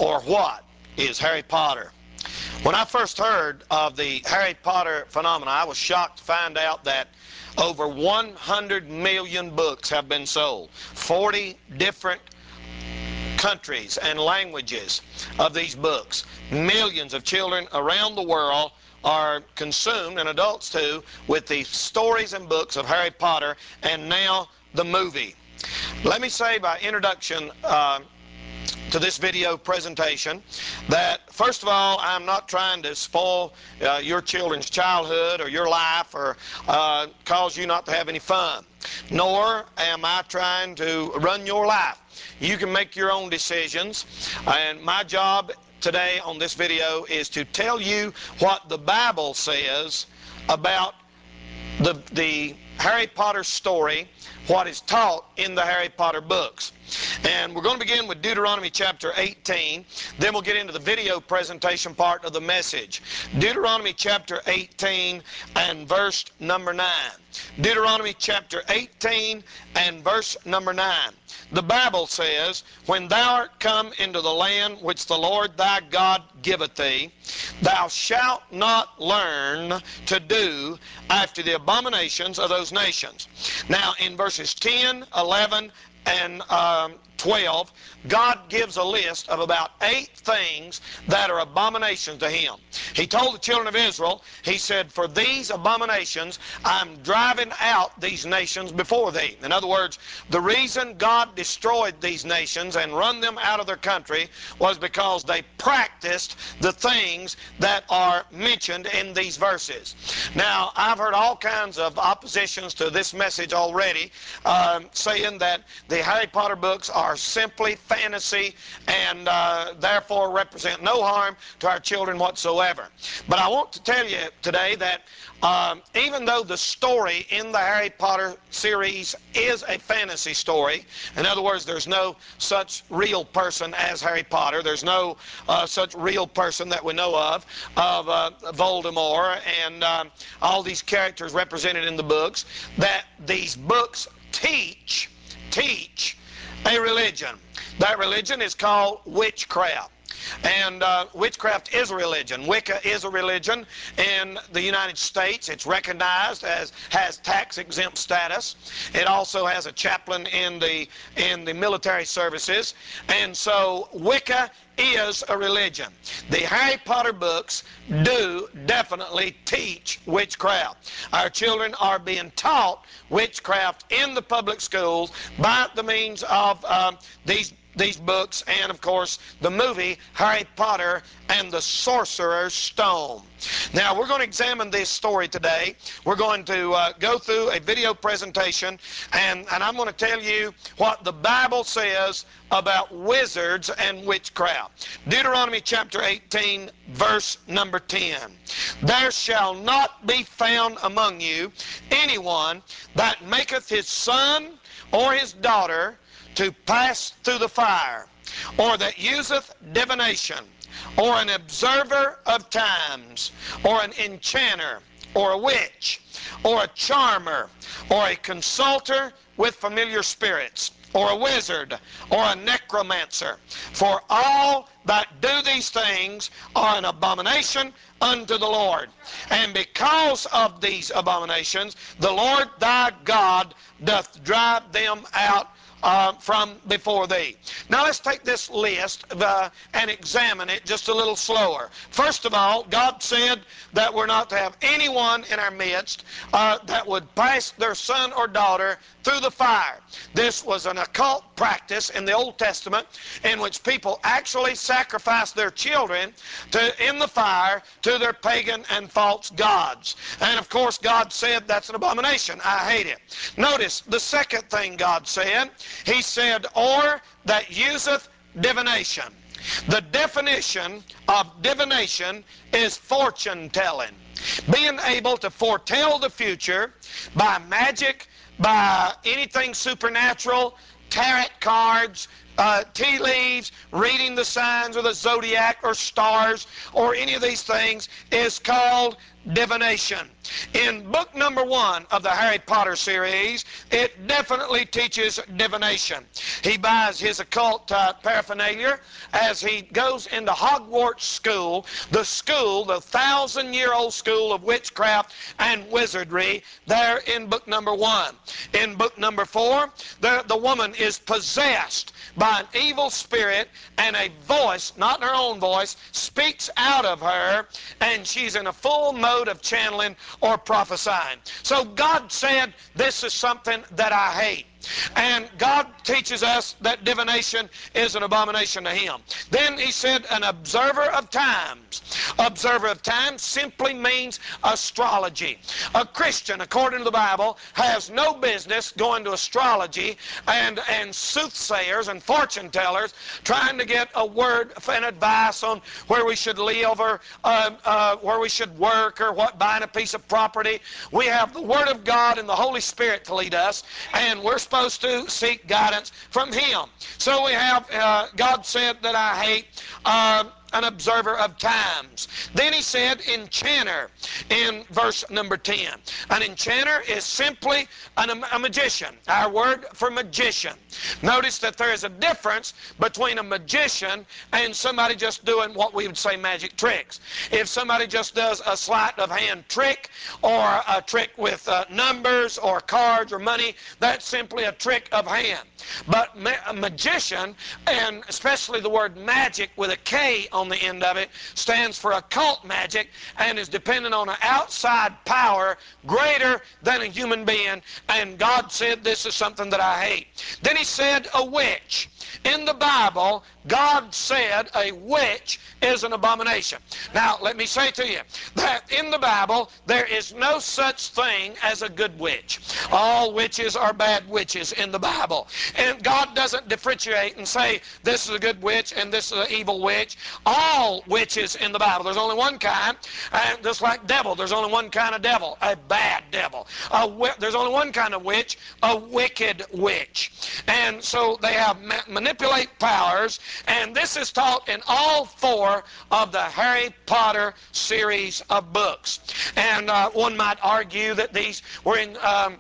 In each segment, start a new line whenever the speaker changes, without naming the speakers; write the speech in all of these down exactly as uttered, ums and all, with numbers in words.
or what is Harry Potter? When I first heard of the Harry Potter phenomenon, I was shocked to find out that over one hundred million books have been sold. forty different countries and languages of these books. Millions of children around the world are consumed, and adults too, with the stories and books of Harry Potter, and now the movie. Let me say by introduction uh, to this video presentation that, first of all, I'm not trying to spoil uh, your children's childhood or your life or uh, cause you not to have any fun, nor am I trying to run your life. You can make your own decisions, and my job today on this video is to tell you what the Bible says about the, the Harry Potter story, what is taught in the Harry Potter books. And we're going to begin with Deuteronomy chapter eighteen, then we'll get into the video presentation part of the message. Deuteronomy chapter eighteen and verse number nine. Deuteronomy chapter eighteen and verse number nine. The Bible says, "When thou art come into the land which the Lord thy God giveth thee, thou shalt not learn to do after the abominations of those nations." Now in verses ten, eleven, and um, twelve, God gives a list of about eight things that are abominations to him. He told the children of Israel, he said, "For these abominations I'm driving out these nations before thee." In other words, the reason God destroyed these nations and run them out of their country was because they practiced the things that are mentioned in these verses. Now, I've heard all kinds of oppositions to this message already, um, saying that the Harry Potter books are simply fantasy and uh, therefore represent no harm to our children whatsoever. But I want to tell you today that um, even though the story in the Harry Potter series is a fantasy story, in other words, there's no such real person as Harry Potter, there's no uh, such real person that we know of, of uh, Voldemort and uh, all these characters represented in the books, that these books teach, teach a religion. That religion is called witchcraft. And uh, witchcraft is a religion. Wicca is a religion in the United States. It's recognized as, has tax-exempt status. It also has a chaplain in the, in the military services. And so Wicca is a religion. The Harry Potter books do definitely teach witchcraft. Our children are being taught witchcraft in the public schools by the means of um, these these books and, of course, the movie Harry Potter and the Sorcerer's Stone. Now, we're going to examine this story today. We're going to uh, go through a video presentation, and, and I'm going to tell you what the Bible says about wizards and witchcraft. Deuteronomy chapter eighteen, verse number ten. "There shall not be found among you anyone that maketh his son or his daughter to pass through the fire, or that useth divination, or an observer of times, or an enchanter, or a witch, or a charmer, or a consulter with familiar spirits, or a wizard, or a necromancer. For all that do these things are an abomination unto the Lord. And because of these abominations, the Lord thy God doth drive them out Uh, from before thee." Now let's take this list uh, and examine it just a little slower. First of all, God said that we're not to have anyone in our midst uh, that would pass their son or daughter through the fire. This was an occult practice in the Old Testament in which people actually sacrificed their children to, in the fire to their pagan and false gods. And of course God said that's an abomination. I hate it. Notice the second thing God said. He said, "or that useth divination." The definition of divination is fortune telling. Being able to foretell the future by magic, by anything supernatural, tarot cards, uh, tea leaves, reading the signs of the zodiac or stars, or any of these things is called divination. In book number one of the Harry Potter series, it definitely teaches divination. He buys his occult uh, paraphernalia as he goes into Hogwarts School, the school, the thousand-year-old school of witchcraft and wizardry, there in book number one. In book number four, the, the woman is possessed by an evil spirit, and a voice, not her own voice, speaks out of her, and she's in a full mode of channeling or prophesying. So God said, this is something that I hate. And God teaches us that divination is an abomination to Him. Then He said, an observer of times. Observer of times simply means astrology. A Christian, according to the Bible, has no business going to astrology and, and soothsayers and fortune tellers trying to get a word and advice on where we should live or uh, uh, where we should work or what buying a piece of property. We have the Word of God and the Holy Spirit to lead us, and we're supposed to seek guidance from Him. So we have, uh, God said that I hate uh, an observer of times. Then He said enchanter in verse number ten. An enchanter is simply an, a magician, our word for magician. Notice that there is a difference between a magician and somebody just doing what we would say magic tricks. If somebody just does a sleight of hand trick or a trick with uh, numbers or cards or money, that's simply a trick of hand. But ma a magician, and especially the word magic with a K on the end of it, stands for occult magic and is dependent on an outside power greater than a human being. And God said this is something that I hate. Then He said a witch. In the Bible, God said a witch is an abomination. Now, let me say to you that in the Bible, there is no such thing as a good witch. All witches are bad witches in the Bible. And God doesn't differentiate and say, this is a good witch and this is an evil witch. All witches in the Bible, there's only one kind, and just like devil, there's only one kind of devil, a bad devil. A there's only one kind of witch, a wicked witch. And so they have ma manipulate powers, and this is taught in all four of the Harry Potter series of books. And uh, one might argue that these were in um,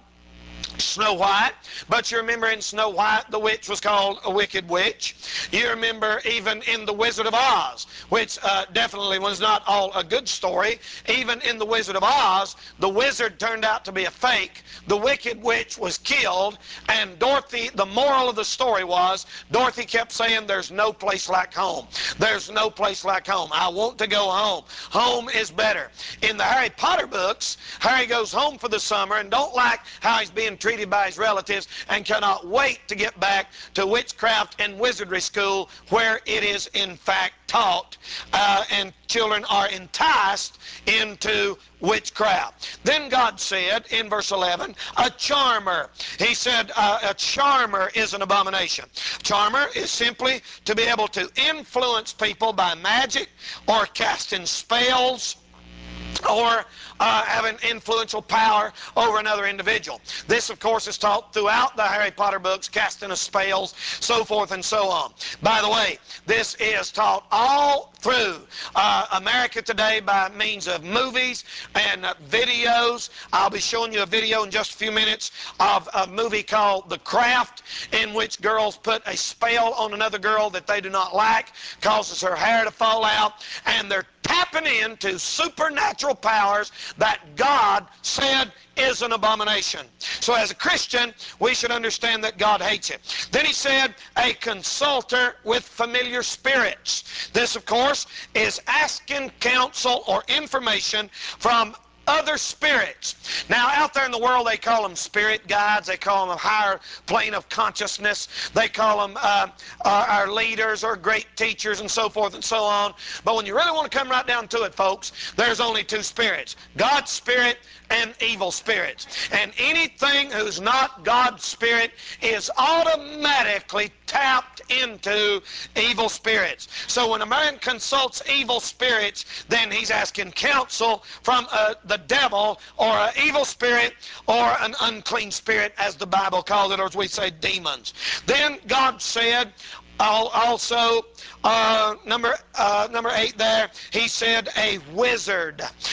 Snow White, but you remember in Snow White the witch was called a wicked witch. You remember even in The Wizard of Oz, which uh, definitely was not all a good story. Even in The Wizard of Oz, the wizard turned out to be a fake. The wicked witch was killed, and Dorothy, the moral of the story was, Dorothy kept saying, there's no place like home. There's no place like home. I want to go home. Home is better. In the Harry Potter books, Harry goes home for the summer and don't like how he's being treated by his relatives and cannot wait to get back to witchcraft and wizardry school where it is in fact taught, uh, and children are enticed into witchcraft. Then God said in verse eleven, a charmer. He said uh, a charmer is an abomination. Charmer is simply to be able to influence people by magic or casting spells or uh, have an influential power over another individual. This, of course, is taught throughout the Harry Potter books, casting of spells, so forth and so on. By the way, this is taught all through uh, America today by means of movies and uh, videos. I'll be showing you a video in just a few minutes of a movie called The Craft, in which girls put a spell on another girl that they do not like, causes her hair to fall out, and they're tapping into supernatural powers that God said is an abomination. So as a Christian, we should understand that God hates it. Then He said, a consulter with familiar spirits. This, of course, is asking counsel or information from other spirits. Now, out there in the world, they call them spirit guides. They call them a higher plane of consciousness. They call them uh, uh, our leaders or great teachers and so forth and so on. But when you really want to come right down to it, folks, there's only two spirits, God's spirit and evil spirits. And anything who's not God's spirit is automatically tapped into evil spirits. So when a man consults evil spirits, then he's asking counsel from uh, the devil or an evil spirit or an unclean spirit, as the Bible calls it, or as we say, demons. Then God said, also, uh, number uh, number eight there, He said a wizard.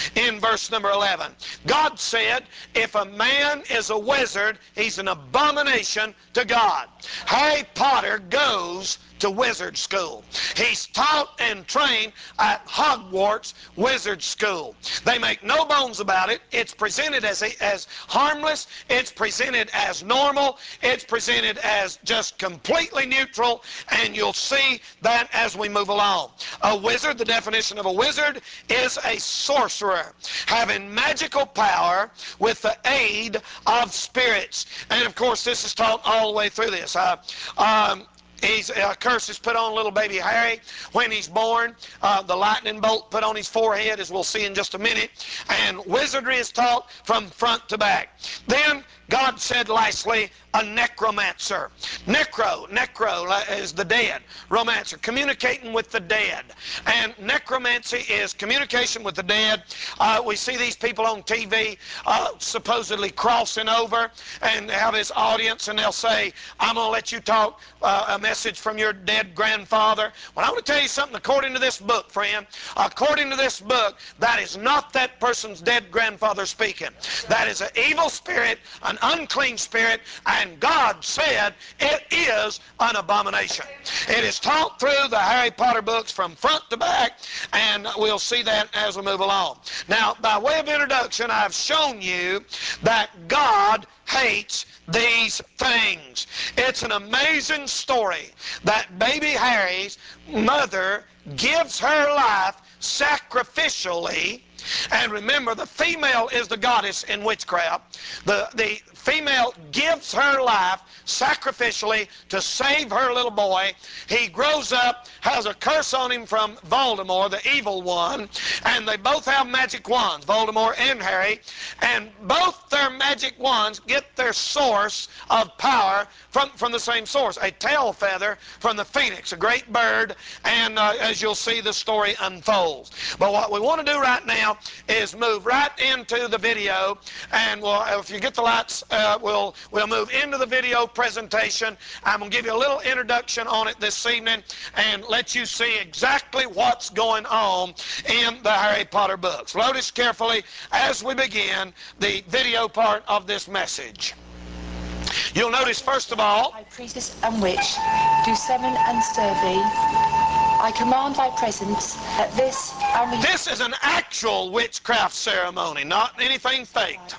in verse number eleven. God said, if a man is a wizard, he's an abomination to God. Harry Potter goes to wizard school. He's taught and trained at Hogwarts Wizard School. They make no bones about it. It's presented as, a, as harmless. It's presented as normal. It's presented as just completely neutral, and you'll see that as we move along. A wizard, the definition of a wizard, is a sorcerer having magical power with the aid of spirits. And of course, this is taught all the way through this. Uh, um, He's, a curse is put on little baby Harry when he's born. Uh, the lightning bolt put on his forehead, as we'll see in just a minute. And wizardry is taught from front to back. Then God said lastly, a necromancer. Necro, necro is the dead. Romancer, communicating with the dead. And necromancy is communication with the dead. Uh, we see these people on T V uh, supposedly crossing over and have this audience, and they'll say, I'm going to let you talk uh, a message from your dead grandfather. Well, I want to tell you something according to this book, friend. According to this book, that is not that person's dead grandfather speaking. That is an evil spirit, an unclean spirit, and God said it is an abomination. It is taught through the Harry Potter books from front to back, and we'll see that as we move along. Now, by way of introduction, I've shown you that God hates these things. It's an amazing story that baby Harry's mother gives her life sacrificially. And remember, the female is the goddess in witchcraft. The, the female gives her life sacrificially to save her little boy. He grows up, has a curse on him from Voldemort, the evil one, and they both have magic wands, Voldemort and Harry, and both their magic wands get their source of power from, from the same source, a tail feather from the phoenix, a great bird, and uh, as you'll see, the story unfolds. But what we want to do right now is move right into the video, and we'll, if you get the lights, uh, we'll, we'll move into the video presentation. I'm going to give you a little introduction on it this evening and let you see exactly what's going on in the Harry Potter books. Notice carefully as we begin the video part of this message. You'll notice, first of all,
High priestess and witch do summon and stir thee. I command thy presence at this and we...
This is an actual witchcraft ceremony, not anything faked.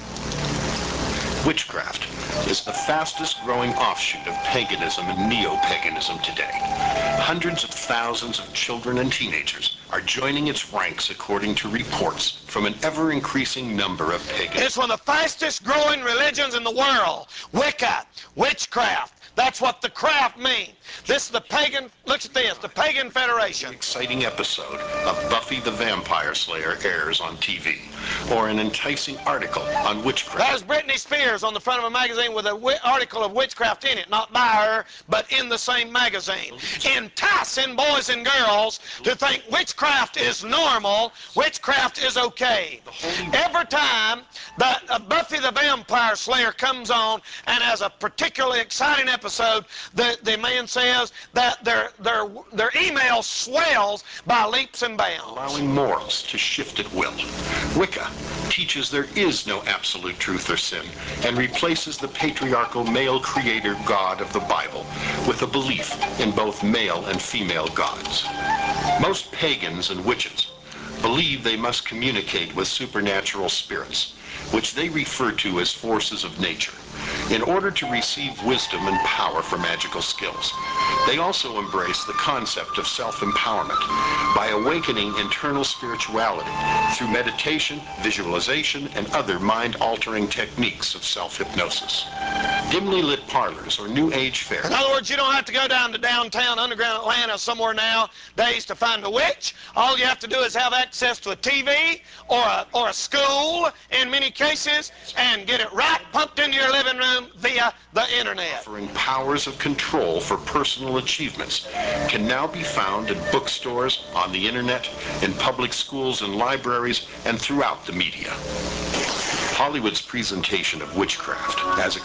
Witchcraft is the fastest growing offshoot of paganism and neo-paganism today. Hundreds of thousands of children and teenagers are joining its ranks according to reports from an ever-increasing number of pagans.
It's one of the fastest growing religions in the world. Wicca, witchcraft. That's what the craft means. This is the pagan, look at this, the Pagan Federation.
An exciting episode of Buffy the Vampire Slayer airs on T V, or an enticing article on witchcraft.
There's Britney Spears on the front of a magazine with an article of witchcraft in it, not by her, but in the same magazine. Enticing boys and girls to think witchcraft is normal, witchcraft is okay. Every time that uh, Buffy the Vampire Slayer comes on and has a particularly exciting episode, the, the man says that their, their, their email swells by leaps and bounds.
Allowing morals to shift at will. Wicca teaches there is no absolute truth or sin and replaces the patriarchal male creator God of the Bible with a belief in both male and female gods. Most pagans and witches believe they must communicate with supernatural spirits, which they refer to as forces of nature, in order to receive wisdom and power for magical skills. They also embrace the concept of self-empowerment by awakening internal spirituality through meditation, visualization, and other mind-altering techniques of self-hypnosis. Dimly lit parlors or New Age fairs.
In other words, you don't have to go down to downtown underground Atlanta somewhere nowadays to find a witch. All you have to do is have access to a T V or a, or a school in many cases and get it right pumped into your living room via the internet.
Offering powers of control for personal achievements can now be found in bookstores, on the internet, in public schools and libraries, and throughout the media. Hollywood's presentation of witchcraft, as exciting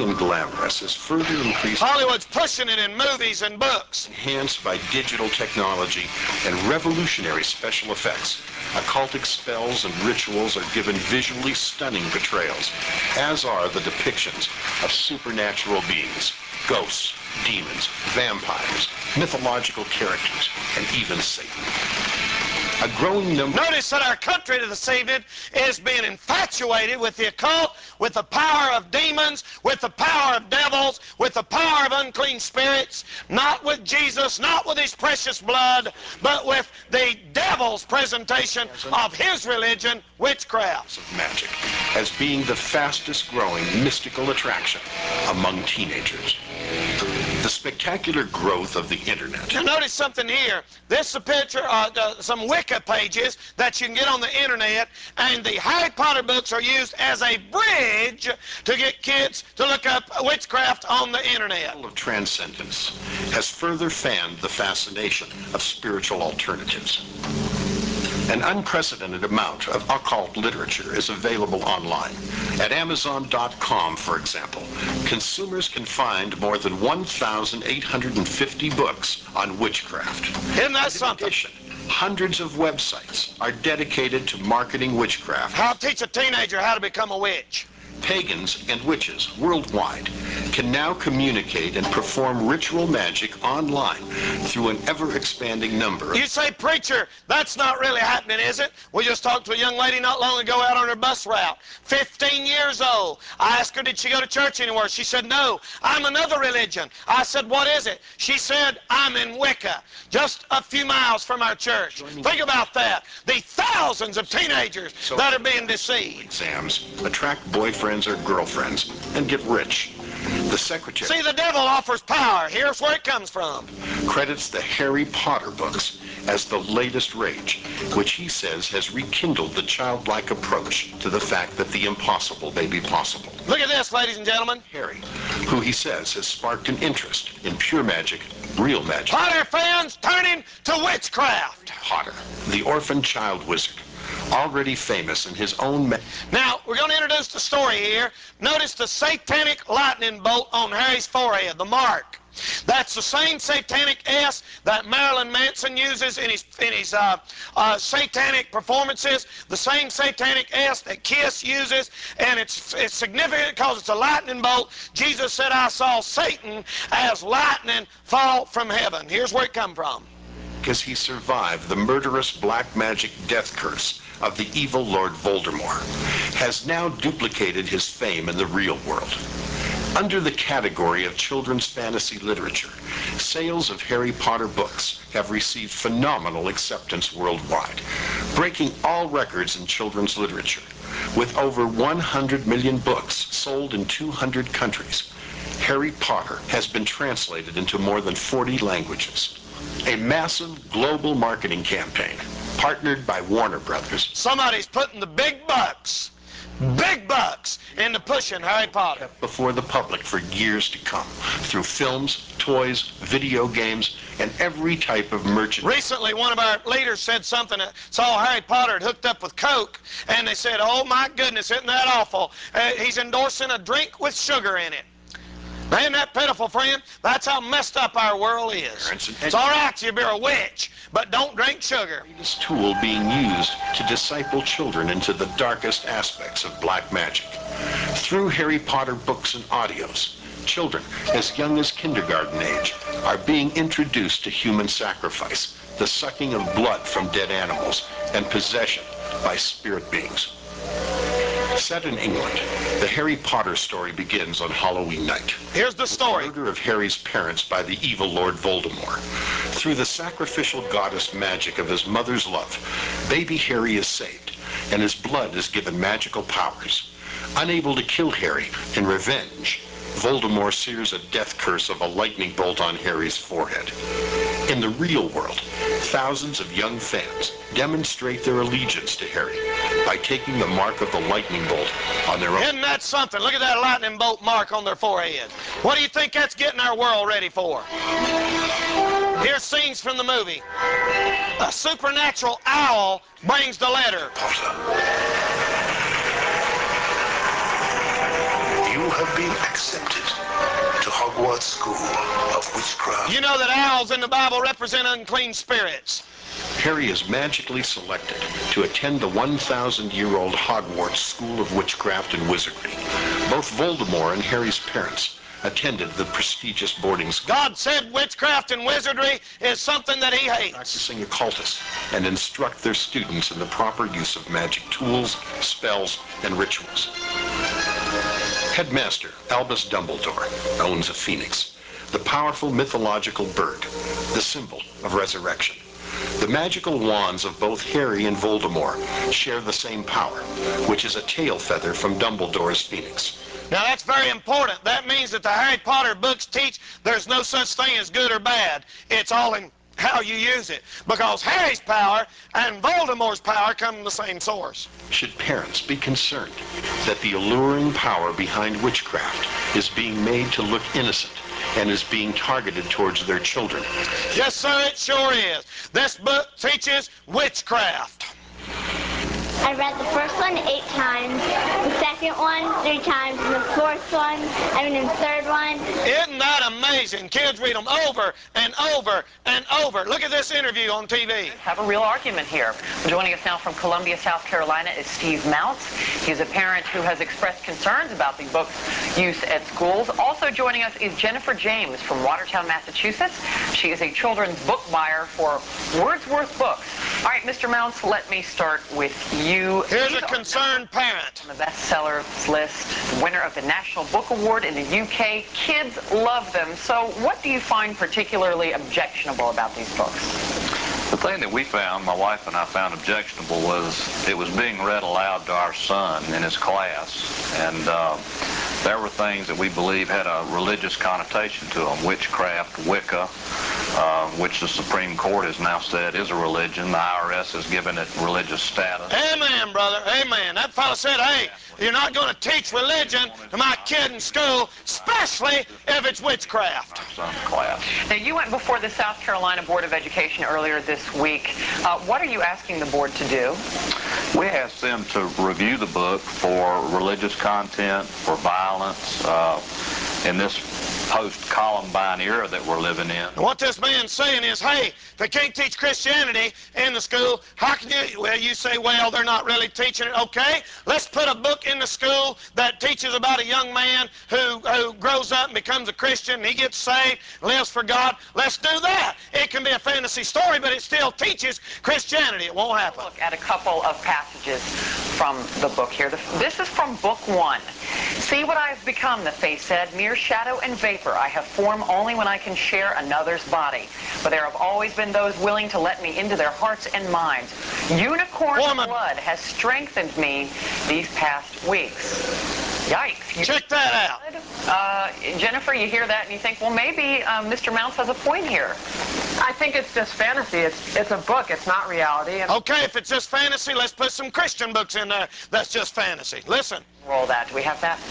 and glamorous is further increased,
Hollywood's pushing it in movies and books.
enhanced by digital technology and revolutionary special effects. Occultic spells and rituals are given visually stunning portrayals, as are the depictions of supernatural beings, ghosts, demons, vampires, mythological characters, and even Satan. A growing number...
Notice that our country this evening is being infatuated with the occult, with the power of demons, with the power of devils, with the power of unclean spirits, not with Jesus, not with his precious blood, but with the devil's presentation of his religion, witchcraft.
Of magic as being the fastest growing mystical attraction among teenagers. The spectacular growth of the internet.
Now notice something here. This is a picture of uh, some Wicca pages that you can get on the internet, and the Harry Potter books are used as a bridge to get kids to look up witchcraft on the internet.
Of transcendence has further fanned the fascination of spiritual alternatives. An unprecedented amount of occult literature is available online. At Amazon dot com, for example, consumers can find more than one thousand eight hundred fifty books on witchcraft.
Isn't that something?
In addition, hundreds of websites are dedicated to marketing witchcraft.
How to teach a teenager how to become a witch.
Pagans and witches worldwide can now communicate and perform ritual magic online through an ever-expanding number of...
You say, preacher, that's not really happening, is it? We just talked to a young lady not long ago out on her bus route, fifteen years old. I asked her, did she go to church anywhere? She said, no, I'm another religion. I said, what is it? She said, I'm in Wicca, just a few miles from our church. Think about that. The thousands of teenagers that are being deceived.
Exams, attract boyfriends or girlfriends, and get rich. The secretary...
See, the devil offers power. Here's where it comes from.
...credits the Harry Potter books as the latest rage, which he says has rekindled the childlike approach to the fact that the impossible may be possible.
Look at this, ladies and gentlemen.
Harry, who he says has sparked an interest in pure magic, real magic.
Potter fans turning to witchcraft.
Potter, the orphan child wizard, already famous in his own... Ma-
now, we're going to introduce the story here. Notice the satanic lightning bolt on Harry's forehead, the mark. That's the same satanic S that Marilyn Manson uses in his, in his uh, uh, satanic performances, the same satanic S that Kiss uses, and it's, it's significant because it's a lightning bolt. Jesus said, I saw Satan as lightning fall from heaven. Here's where it come from.
Because he survived the murderous black magic death curse of the evil Lord Voldemort, has now duplicated his fame in the real world. Under the category of children's fantasy literature, sales of Harry Potter books have received phenomenal acceptance worldwide, breaking all records in children's literature, with over one hundred million books sold in two hundred countries. Harry Potter has been translated into more than forty languages. A massive global marketing campaign, partnered by Warner Brothers.
Somebody's putting the big bucks, big bucks, into pushing Harry Potter
before the public for years to come, through films, toys, video games, and every type of merchandise.
Recently, one of our leaders said something that saw Harry Potter had hooked up with Coke, and they said, oh my goodness, isn't that awful? Uh, he's endorsing a drink with sugar in it. Now, isn't that pitiful, friend? That's how messed up our world is. It's all right to be a witch, but don't drink sugar.
This tool being used to disciple children into the darkest aspects of black magic. Through Harry Potter books and audios, children as young as kindergarten age are being introduced to human sacrifice, the sucking of blood from dead animals, and possession by spirit beings. Set in England, the Harry Potter story begins on Halloween night.
Here's the story.
The murder of Harry's parents by the evil Lord Voldemort. Through the sacrificial goddess magic of his mother's love, baby Harry is saved, and his blood is given magical powers. Unable to kill Harry in revenge, Voldemort sears a death curse of a lightning bolt on Harry's forehead. In the real world, thousands of young fans demonstrate their allegiance to Harry by taking the mark of the lightning bolt on their own.
Isn't that something? Look at that lightning bolt mark on their forehead. What do you think that's getting our world ready for? Here's scenes from the movie. A supernatural owl brings the letter.
Potter.
You have been accepted to Hogwarts School of Witchcraft.
You know that owls in the Bible represent unclean spirits.
Harry is magically selected to attend the one thousand year old Hogwarts School of Witchcraft and Wizardry. Both Voldemort and Harry's parents attended the prestigious boarding school.
God said witchcraft and wizardry is something that he hates.
Practicing occultists and instruct their students in the proper use of magic tools, spells, and rituals. Headmaster Albus Dumbledore owns a phoenix, the powerful mythological bird, the symbol of resurrection. The magical wands of both Harry and Voldemort share the same power, which is a tail feather from Dumbledore's phoenix.
Now that's very important. That means that the Harry Potter books teach there's no such thing as good or bad. It's all in how you use it. Because Harry's power and Voldemort's power come from the same source.
Should parents be concerned that the alluring power behind witchcraft is being made to look innocent and is being targeted towards their children?
Yes, sir, it sure is. This book teaches witchcraft.
I read the first one eight times, the second one three times, and the fourth one, I mean the third one.
Isn't that amazing? Kids read them over and over and over. Look at this interview on T V.
Have a real argument here. Joining us now from Columbia, South Carolina is Steve Mounts. He's a parent who has expressed concerns about the book's use at schools. Also joining us is Jennifer James from Watertown, Massachusetts. She is a children's book buyer for Wordsworth Books. All right, Mister Mounts, let me start with you.
Here's a concerned parent.
On the bestsellers list, winner of the National Book Award in the U K. Kids love them. So what do you find particularly objectionable about these books?
The thing that we found, my wife and I found objectionable, was it was being read aloud to our son in his class. And uh, there were things that we believe had a religious connotation to them. Witchcraft, Wicca, uh, which the Supreme Court has now said is a religion. The I R S has given it religious status.
Amen, brother. Amen. That fellow said, hey, you're not going to teach religion to my kid in school, especially if it's witchcraft.
Our son's class.
Now, you went before the South Carolina Board of Education earlier this week. Uh, what are you asking the board to do?
We asked them to review the book for religious content, for violence, uh, in this post-Columbine era that we're living in.
And what this man's saying is, hey, if they can't teach Christianity in the school, how can you, well, you say, well, they're not really teaching it. Okay, let's put a book in the school that teaches about a young man who, who grows up and becomes a Christian, and he gets saved, lives for God. Let's do that. It can be a fantasy story, but it still teaches Christianity. It won't happen.
Look at a couple of passages from the book here. The, this is from book one. See what I have become, the face said, mere shadow and vapor. I have form only when I can share another's body. But there have always been those willing to let me into their hearts and minds. Unicorn
Woman.
blood has strengthened me these past weeks. Yikes. You
Check that out.
Uh, Jennifer, you hear that and you think, well, maybe um, Mister Mounts has a point here.
I think it's just fantasy. It's it's a book. It's not reality. And
Okay, if it's just fantasy, let's put some Christian books in there that's just fantasy. Listen,
Roll that. Do we have that?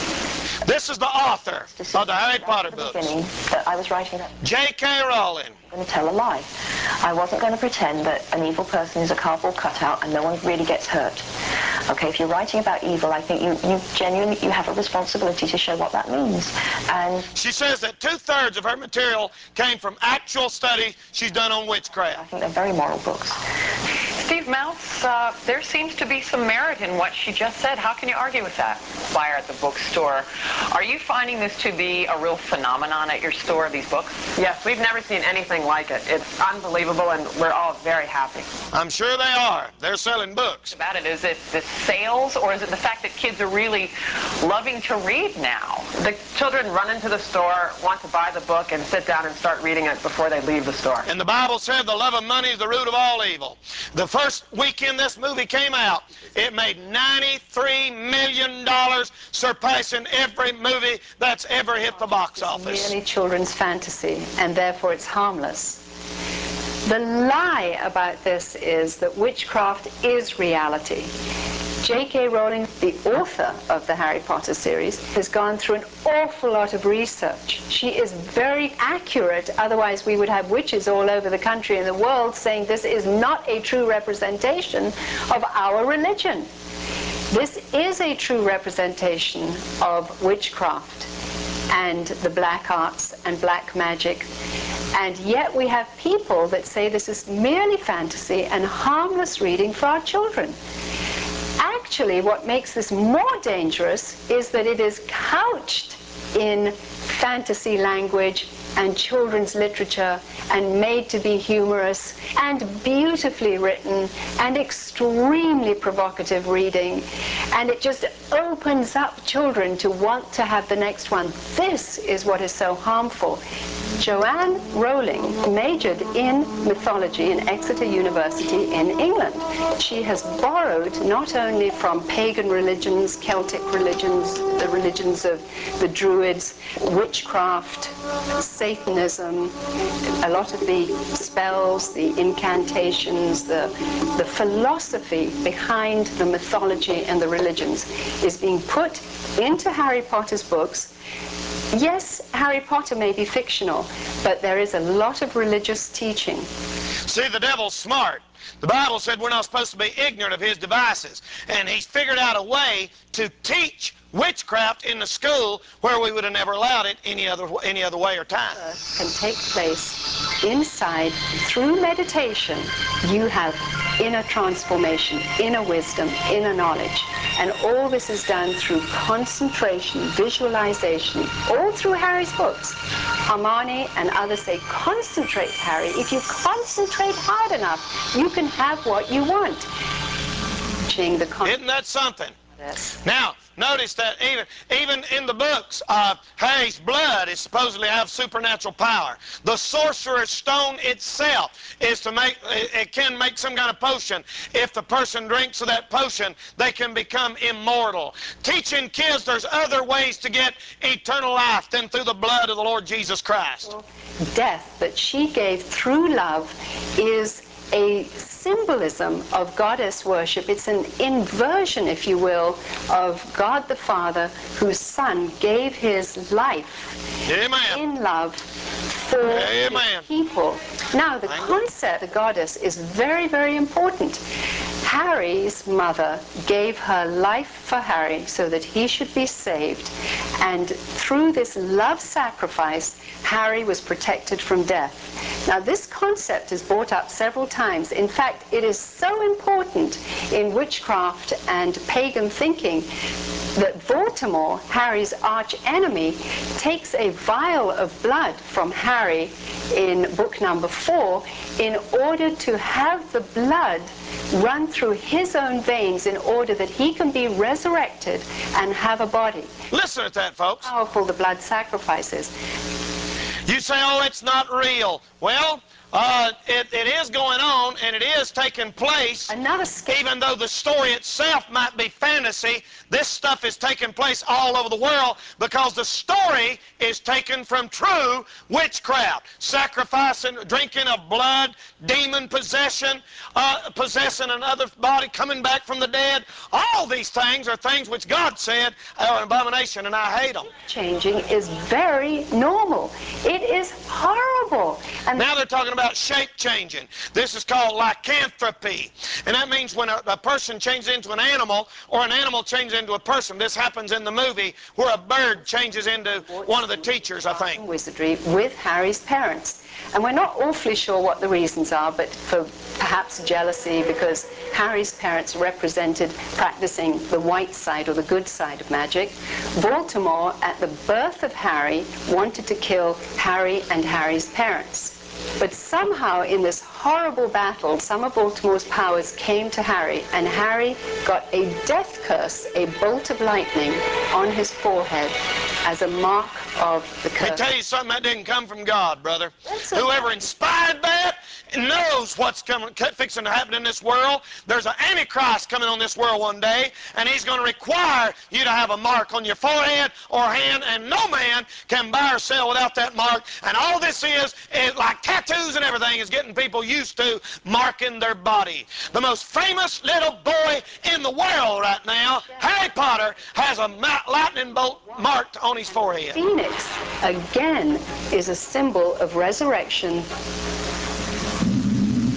this is the author of the Harry Potter books,
That I was writing that
J K Rowling.
I'm going to tell a lie. I wasn't going to pretend that an evil person is a cardboard cutout and no one really gets hurt. Okay, if you're writing about evil, I think you, you genuinely, you have a responsibility to show what that means. And
She says that two-thirds of her material came from actual study she's done on
I
witchcraft.
think they're very moral books.
Steve Mounts, uh, there seems to be some merit in what she just said. How can you argue with that? Buyer at the bookstore. Are you finding this to be a real phenomenon at your store, these books?
yes, we've never seen anything like it. It's unbelievable, and we're all very happy.
I'm sure they are. They're selling books.
About it, is it the sales, or is it the fact that kids are really loving to read now?
The children run into the store, want to buy the book, and sit down and start reading it before they leave the store.
And the Bible said the love of money is the root of all evil. The first weekend this movie came out, it made ninety-three million dollars, surpassing every movie that's ever hit the box office.
Merely children's fantasy, and therefore it's harmless. The lie about this is that witchcraft is reality. J K Rowling, the author of the Harry Potter series, has gone through an awful lot of research. She is very accurate, otherwise we would have witches all over the country and the world saying this is not a true representation of our religion. This is a true representation of witchcraft and the black arts and black magic. And yet we have people that say this is merely fantasy and harmless reading for our children. Actually, what makes this more dangerous is that it is couched in fantasy language and children's literature and made to be humorous and beautifully written and extremely provocative reading, and it just opens up children to want to have the next one. This is what is so harmful. Joanne Rowling majored in mythology in Exeter University in England. She has borrowed not only from pagan religions, Celtic religions, the religions of the Druids, witchcraft, Satanism, a lot of the spells, the incantations, the, the philosophy behind the mythology and the religions is being put into Harry Potter's books. Yes, Harry Potter may be fictional, but there is a lot of religious teaching.
See, the devil's smart. The Bible said we're not supposed to be ignorant of his devices, and he's figured out a way to teach witchcraft in the school where we would have never allowed it any other any other way or time.
Can take place inside through meditation. You have inner transformation, inner wisdom, inner knowledge, and all this is done through concentration, visualization, all through Harry's books. Hermione and others say, concentrate, Harry. If you concentrate hard enough, you can have what you want. The
Isn't that something? Now, notice that even even in the books, uh, Harry's blood is supposedly have supernatural power. The Sorcerer's Stone itself is to make, it, it can make some kind of potion. If the person drinks of that potion, they can become immortal. Teaching kids there's other ways to get eternal life than through the blood of the Lord Jesus Christ.
Death that she gave through love is a symbolism of goddess worship. It's an inversion, if you will, of God the Father, whose Son gave his life
Amen.
in love for
Amen.
people. Now, the concept of the goddess is very, very important. Harry's mother gave her life for Harry so that he should be saved, and through this love sacrifice, Harry was protected from death. Now, this concept is brought up several times. In fact, it is so important in witchcraft and pagan thinking that Voldemort, Harry's arch enemy, takes a vial of blood from Harry in book number four in order to have the blood run through his own veins in order that he can be resurrected and have a body.
Listen to that, folks.
How powerful the blood sacrifice is.
You say, oh, it's not real. Well, uh, it, it is going on, and it is taking place.
Another
Even though the story itself might be fantasy, this stuff is taking place all over the world because the story is taken from true witchcraft. Sacrificing, drinking of blood, demon possession, uh, possessing another body, coming back from the dead. All these things are things which God said are an abomination, and I hate them.
Changing is very normal. It is horrible.
And now they're talking about shape changing. This is called lycanthropy. And that means when a, a person changes into an animal or an animal changes into a person. This happens in the movie where a bird changes into one of the teachers, I think.
Wizardry with Harry's parents. And we're not awfully sure what the reasons are, but for perhaps jealousy, because Harry's parents represented practicing the white side or the good side of magic. Voldemort, at the birth of Harry, wanted to kill Harry and Harry's parents. But somehow in this horrible battle, some of Voldemort's powers came to Harry, and Harry got a death curse, a bolt of lightning, on his forehead as a mark of the curse.
Let me tell you something, that didn't come from God, brother. Whoever inspired that knows what's coming, fixing to happen in this world. There's an Antichrist coming on this world one day, and he's going to require you to have a mark on your forehead or hand, and no man can buy or sell without that mark. And all this is, is like tattoos and everything, is getting people used to marking their body. The most famous little boy in the world right now, Harry Potter, has a lightning bolt marked on his forehead.
Phoenix, again, is a symbol of resurrection.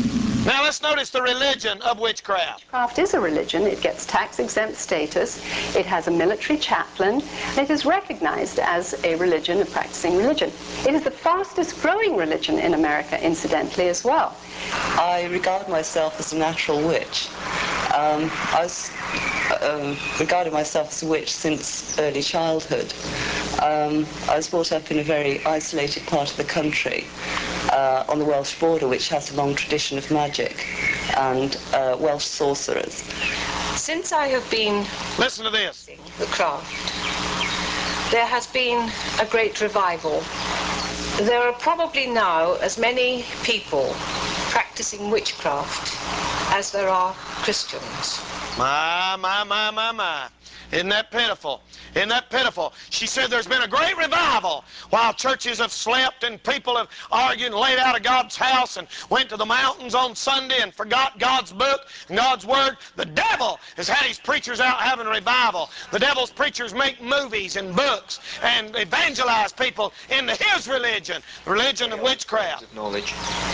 Now let's notice the religion of witchcraft.
Witchcraft is a religion. It gets tax-exempt status. It has a military chaplain. And it is recognized as a religion, a practicing religion. It is the fastest growing religion in America, incidentally, as well.
I regard myself as a natural witch. Um, I was uh, regarded myself as a witch since early childhood. Um, I was brought up in a very isolated part of the country, uh, on the Welsh border, which has a long tradition of magic and uh, Welsh sorcerers.
Since I have been
listen to this,
the craft, there has been a great revival. There are probably now as many people practicing witchcraft as there are Christians.
My, my, my, my, my. Isn't that pitiful? Isn't that pitiful? She said there's been a great revival while churches have slept and people have argued and laid out of God's house and went to the mountains on Sunday and forgot God's book and God's word. The devil has had his preachers out having a revival. The devil's preachers make movies and books and evangelize people into his religion, the religion of witchcraft.
Of knowledge.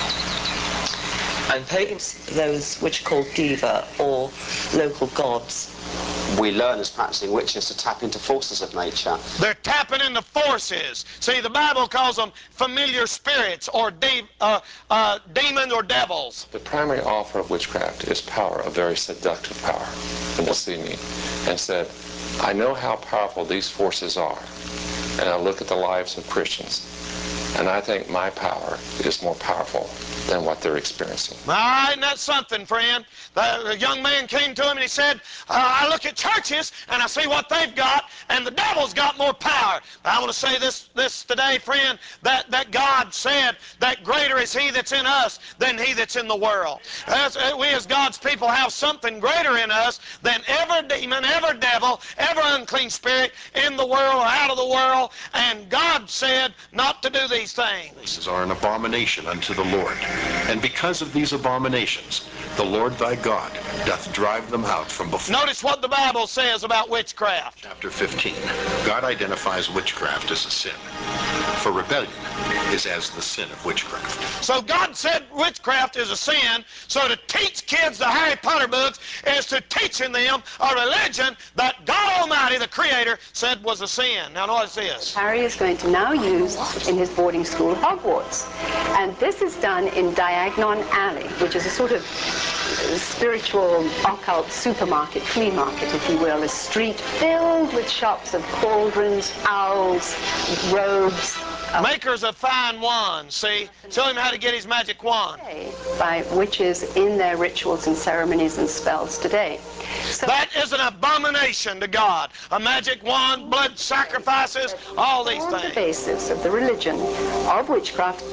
And pagans, those which are called diva or local gods.
We learn as practicing witches to tap into forces of nature.
They're tapping into forces. See, the Bible calls them familiar spirits or de uh, uh, demons or devils.
The primary offer of witchcraft is power, a very seductive power. And will see me and said, I know how powerful these forces are. And I look at the lives of Christians, and I think my power is more powerful than what they're experiencing.
Ah, isn't that something, friend? The, the young man came to him and he said, uh, I look at churches and I see what they've got, and the devil's got more power. I want to say this this today, friend, that, that God said that greater is he that's in us than he that's in the world. As, uh, we as God's people have something greater in us than every demon, every devil, every unclean spirit in the world or out of the world, and God said not to do these things.
These are an abomination unto the Lord. And because of these abominations, the Lord thy God doth drive them out from before.
Notice what the Bible says about witchcraft.
Chapter fifteen. God identifies witchcraft as a sin, for rebellion is as the sin of witchcraft.
So God said witchcraft is a sin, so to teach kids the Harry Potter books is to teaching them a religion that God Almighty, the Creator, said was a sin. Now notice this.
Harry is going to now use in his boarding school Hogwarts. And this is done in Diagon Alley, which is a sort of spiritual, occult supermarket, flea market, if you will, a street filled with shops of cauldrons, owls, robes.
Makers of fine wands, see? Show him how to get his magic wand.
By witches in their rituals and ceremonies and spells today. So
that is an abomination to God. A magic wand, blood sacrifices, all these things.
The basis of the religion of witchcraft.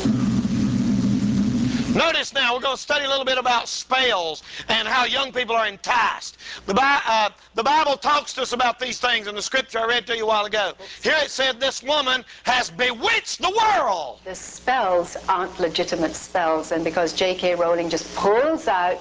Notice now, we're going to study a little bit about spells and how young people are enticed. The, Bi uh, the Bible talks to us about these things in the scripture I read to you a while ago. Here it said this woman has bewitched the world.
The spells aren't legitimate spells, and because J K Rowling just pulls out...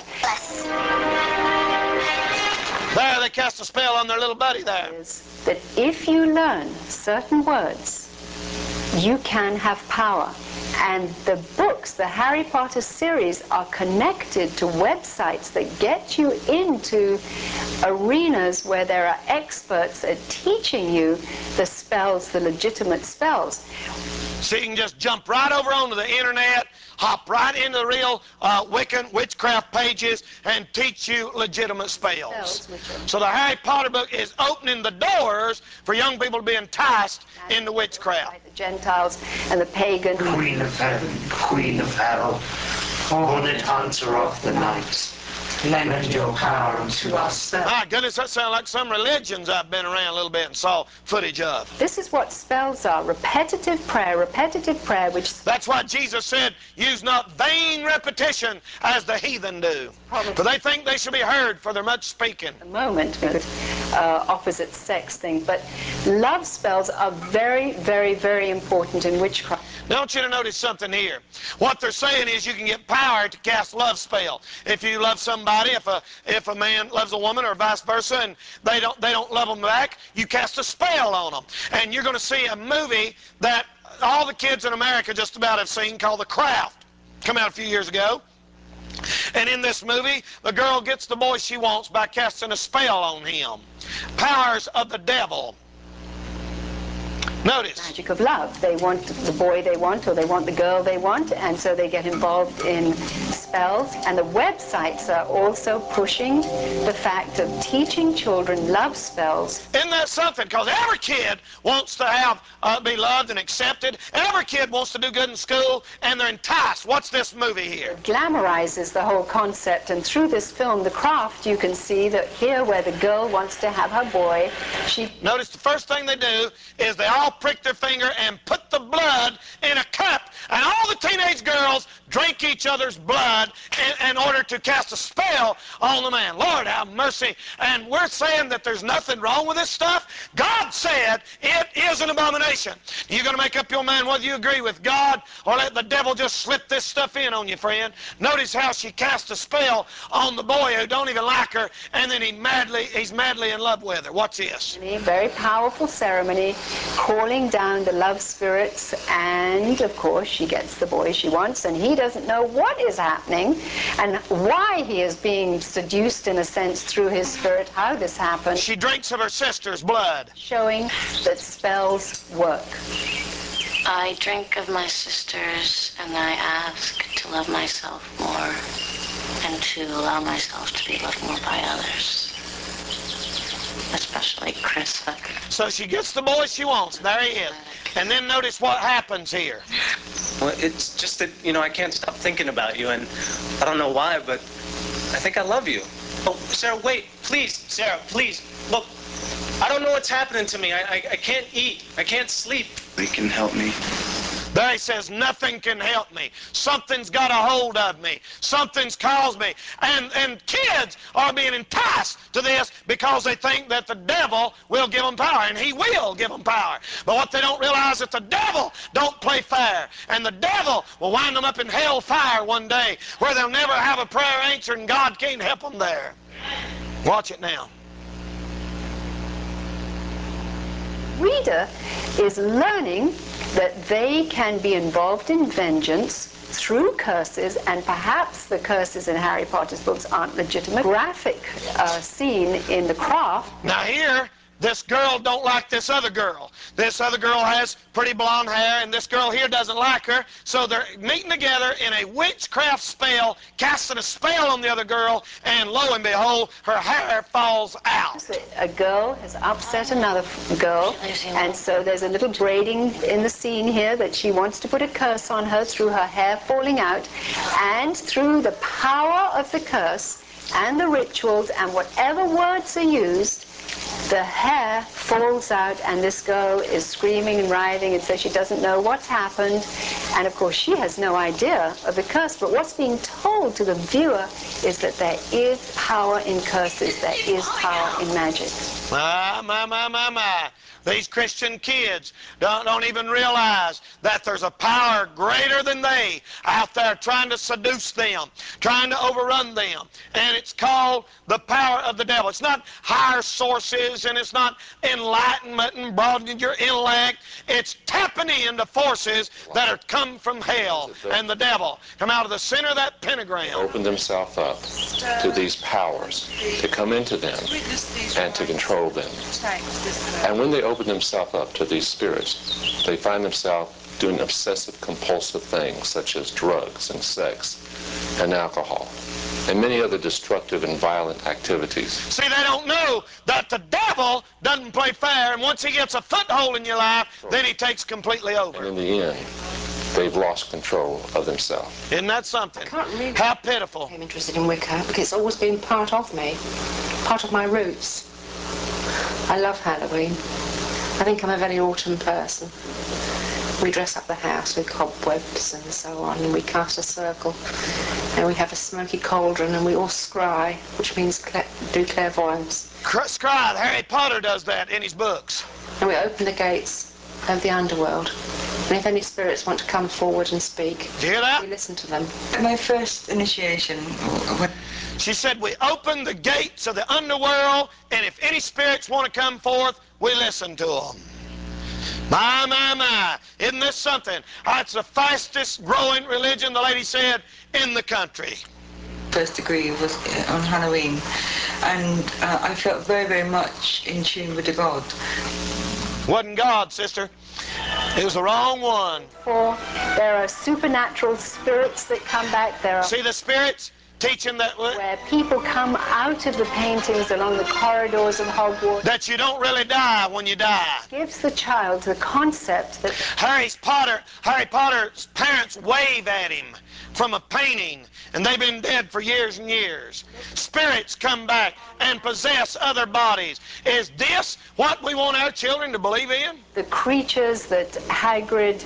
There, they cast a spell on their little buddy there.
Is that if you learn certain words, you can have power. And the books, the Harry Potter series, are connected to websites that get you into arenas where there are experts at teaching you the spells, the legitimate spells.
So you can just jump right over onto the internet, hop right into the real uh, Wiccan witchcraft pages and teach you legitimate spells. So the Harry Potter book is opening the doors for young people to be enticed into witchcraft.
The Gentiles and the pagan.
Queen of heaven, queen of hell, horned hunter of the night, lend your power unto us.
My goodness, that sounds like some religions I've been around a little bit and saw footage of.
This is what spells are. Repetitive prayer, repetitive prayer, which...
That's why Jesus said, use not vain repetition as the heathen do. For they think they should be heard for their much speaking.
At the moment, uh, opposite sex thing. But love spells are very, very, very important in witchcraft.
Now I want you to notice something here. What they're saying is you can get power to cast love spell. If you love somebody, if a if a man loves a woman or vice versa, and they don't they don't love them back, you cast a spell on them. And you're going to see a movie that all the kids in America just about have seen called The Craft. Come out a few years ago. And in this movie, the girl gets the boy she wants by casting a spell on him. Powers of the devil. Notice.
Magic of love. They want the boy they want, or they want the girl they want, and so they get involved in spells. And the websites are also pushing the fact of teaching children love spells.
Isn't that something? Because every kid wants to have uh, be loved and accepted. Every kid wants to do good in school, and they're enticed. What's this movie here?
It glamorizes the whole concept, and through this film, The Craft, you can see that here where the girl wants to have her boy, she...
Notice the first thing they do is they all prick their finger and put the blood in a cup, and all the teenage girls drink each other's blood in, in order to cast a spell on the man. Lord have mercy. And we're saying that there's nothing wrong with this stuff. God said it is an abomination. You're going to make up your mind whether you agree with God or let the devil just slip this stuff in on you, friend. Notice how she cast a spell on the boy who don't even like her, and then he madly he's madly in love with her. Watch this.
A very powerful ceremony, calling down the love spirits, and of course she gets the boy she wants, and he doesn't know what is happening and why he is being seduced in a sense through his spirit, how this happened.
She drinks of her sister's blood.
Showing that spells work.
I drink of my sisters, and I ask to love myself more and to allow myself to be loved more by others. Especially Chris Hooker.
So she gets the boy she wants. There he is. And then notice what happens here.
Well, it's just that, you know, I can't stop thinking about you, and I don't know why, but I think I love you. Oh, Sarah, wait, please, Sarah, please, look, I don't know what's happening to me. I, I, I can't eat. I can't sleep. You can help me.
There he says, nothing can help me. Something's got a hold of me. Something's caused me. And, and kids are being enticed to this because they think that the devil will give them power, and he will give them power. But what they don't realize is that the devil don't play fair, and the devil will wind them up in hell fire one day where they'll never have a prayer answered, and God can't help them there. Watch it now.
Reader is learning that they can be involved in vengeance through curses, and perhaps the curses in Harry Potter's books aren't legitimate. Graphic uh, scene in The Craft.
Now here, this girl don't like this other girl. This other girl has pretty blonde hair, and this girl here doesn't like her. So they're meeting together in a witchcraft spell, casting a spell on the other girl, and lo and behold, her hair falls out.
A girl has upset another girl, and so there's a little braiding in the scene here that she wants to put a curse on her through her hair falling out, and through the power of the curse and the rituals and whatever words are used, the hair falls out, and this girl is screaming and writhing and says she doesn't know what's happened. And of course she has no idea of the curse, but what's being told to the viewer is that there is power in curses, there is power in magic.
My, my, my, my, my. These Christian kids don't, don't even realize that there's a power greater than they out there trying to seduce them, trying to overrun them. And it's called the power of the devil. It's not higher sources, and it's not enlightenment and broadening your intellect. It's tapping into forces that are come from hell and the devil. Come out of the center of that pentagram.
Open themselves up to these powers to come into them and to control them. And when they open themselves up to these spirits, they find themselves doing obsessive compulsive things such as drugs and sex and alcohol and many other destructive and violent activities.
See, they don't know that the devil doesn't play fair, and once he gets a foothold in your life, sure, then he takes completely over.
And in the end, they've lost control of themselves.
Isn't that something?
I can't really
How pitiful.
I'm interested in Wicca because it's always been part of me, part of my roots. I love Halloween. I think I'm a very autumn person. We dress up the house with cobwebs and so on, and we cast a circle, and we have a smoky cauldron, and we all scry, which means cla do clairvoyance.
Scry, Harry Potter does that in his books.
And we open the gates of the underworld, and if any spirits want to come forward and speak,
do you hear that?
We listen to them.
My first initiation, what?
She said, we open the gates of the underworld, and if any spirits want to come forth, we listen to them. My, my, my. Isn't this something? It's the fastest growing religion, the lady said, in the country.
first degree was on Halloween, and uh, I felt very, very much in tune with the God.
Wasn't God, sister. It was the wrong one.
For there are supernatural spirits that come back. There are
See the spirits teaching that
where people come out of the paintings along the corridors of Hogwarts.
That you don't really die when you die.
Gives the child the concept that
Harry Potter, Harry Potter's parents wave at him from a painting, and they've been dead for years and years. Spirits come back and possess other bodies. Is this what we want our children to believe in?
The creatures that Hagrid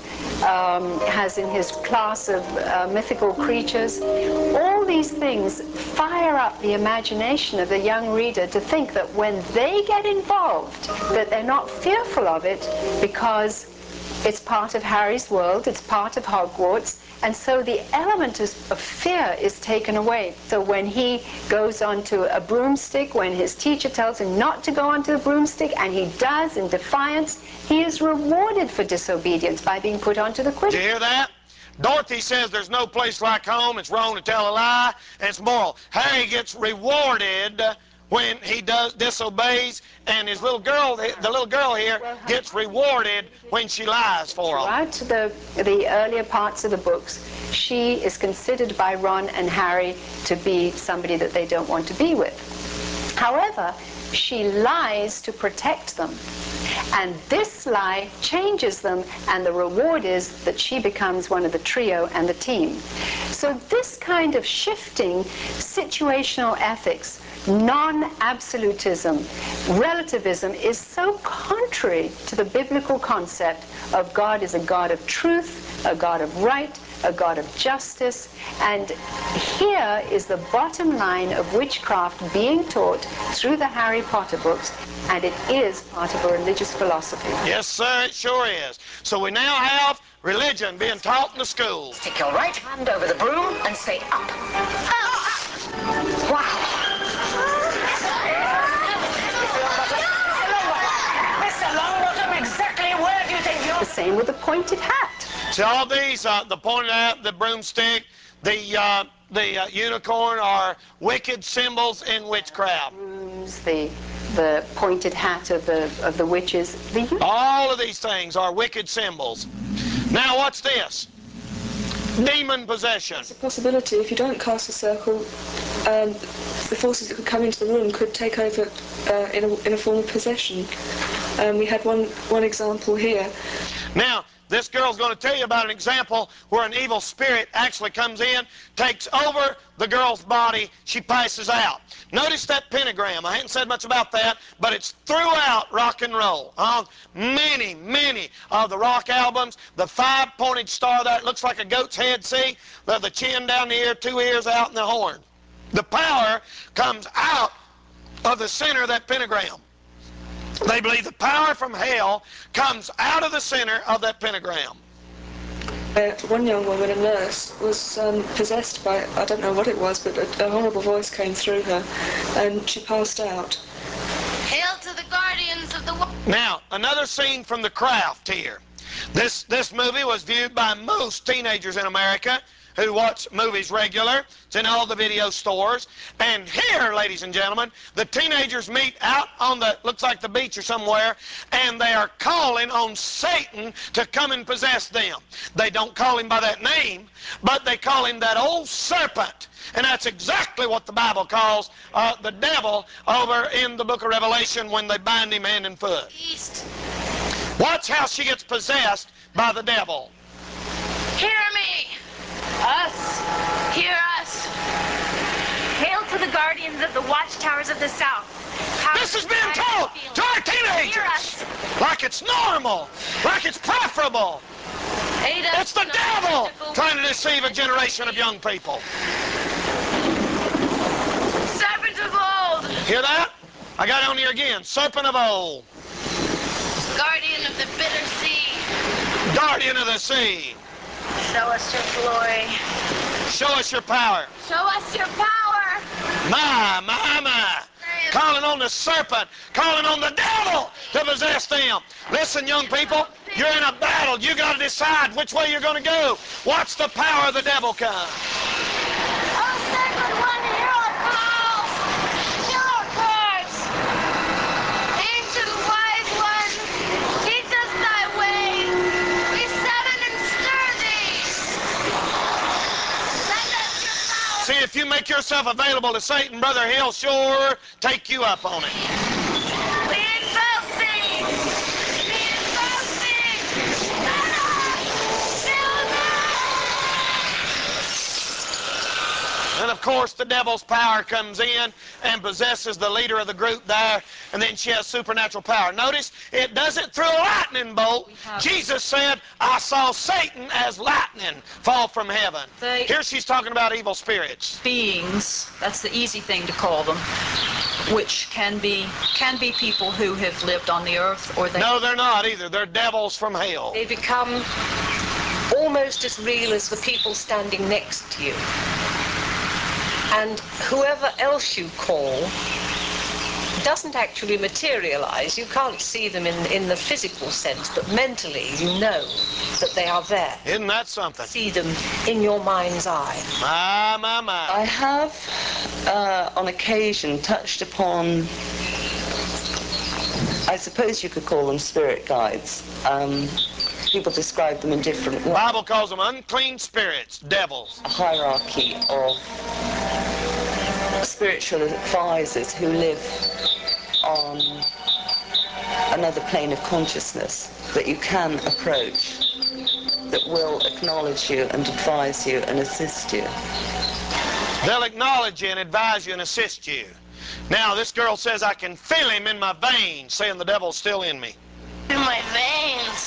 um, has in his class of uh, mythical creatures, all these things fire up the imagination of the young reader to think that when they get involved, that they're not fearful of it because it's part of Harry's world, it's part of Hogwarts, and so the element of fear is taken away. So when he goes onto a broomstick, when his teacher tells him not to go onto the broomstick, and he does in defiance, he is rewarded for disobedience by being put onto the Quidditch.
Did you hear that? Dorothy says there's no place like home, it's wrong to tell a lie, and it's moral. Harry gets rewarded when he does disobeys, and his little girl, the little girl here, gets rewarded when she lies for him.
Throughout the, the earlier parts of the books, she is considered by Ron and Harry to be somebody that they don't want to be with. However, she lies to protect them. And this lie changes them, and the reward is that she becomes one of the trio and the team. So this kind of shifting situational ethics, non-absolutism, relativism is so contrary to the biblical concept of God as a God of truth, a God of right, a God of justice. And here is the bottom line of witchcraft being taught through the Harry Potter books, and it is part of a religious philosophy.
Yes, sir, it sure is. So we now have religion being taught in the schools.
Stick your right hand over the broom and say up. Up! Wow! Mister Longbottom, exactly where do you think you're...
The same with the pointed hat.
See, all these, uh, the pointed hat, the broomstick, the uh, the uh, unicorn are wicked symbols in witchcraft.
Brooms, the the pointed hat of the of the witches. The
all of these things are wicked symbols. Now, what's this? Demon possession.
It's a possibility. If you don't cast a circle, um, the forces that could come into the room could take over uh, in, a, in a form of possession. Um, we had one one example here.
Now, this girl's going to tell you about an example where an evil spirit actually comes in, takes over the girl's body, she passes out. Notice that pentagram. I haven't said much about that, but it's throughout rock and roll. On many, many of the rock albums, the five-pointed star there, it looks like a goat's head, see? The, the chin down the ear, two ears out, and the horn. The power comes out of the center of that pentagram. They believe the power from hell comes out of the center of that pentagram.
Uh, one young woman, a nurse, was um, possessed by, I don't know what it was, but a, a horrible voice came through her, and she passed out.
Hail to the guardians of the...
Now, another scene from The Craft here. This, this movie was viewed by most teenagers in America who watch movies regular. It's in all the video stores. And here, ladies and gentlemen, the teenagers meet out on the, looks like the beach or somewhere, and they are calling on Satan to come and possess them. They don't call him by that name, but they call him that old serpent. And that's exactly what the Bible calls uh, the devil over in the book of Revelation when they bind him hand and foot.
East.
Watch how she gets possessed by the devil.
Hear me. Us. Hear us. Hail to the guardians of the watchtowers of the south. How
this is being told to our teenagers like it's normal, like it's preferable. It's the devil trying to deceive a generation of young people.
Serpent of old.
Hear that? I got on here again. Serpent of old.
Guardian of the bitter sea.
Guardian of the sea.
Show us your glory.
Show us your power.
Show us your power.
My, my, my. Calling on the serpent, calling on the devil to possess them. Listen, young people, you're in a battle. You got to decide which way you're going to go. Watch the power of the devil come.
Oh, sacred one
yourself available to Satan, Brother Hill sure take you up on it. And of course the devil's power comes in and possesses the leader of the group there, and then she has supernatural power. Notice, it doesn't throw a lightning bolt. Jesus said, I saw Satan as lightning fall from heaven.
They,
Here she's talking about evil spirits.
Beings, that's the easy thing to call them, which can be can be people who have lived on the earth, or they...
No, they're not either. They're devils from hell.
They become almost as real as the people standing next to you. And whoever else you call doesn't actually materialize. You can't see them in, in the physical sense, but mentally you know that they are there.
Isn't that something?
See them in your mind's eye.
My, my, my.
I have, uh, on occasion, touched upon, I suppose you could call them spirit guides. Um, people describe them in different ways.
The Bible calls them unclean spirits, devils.
A hierarchy of spiritual advisors who live on another plane of consciousness that you can approach, that will acknowledge you and advise you and assist you.
They'll acknowledge you and advise you and assist you. Now this girl says, I can feel him in my veins, saying the devil's still in me.
In my veins.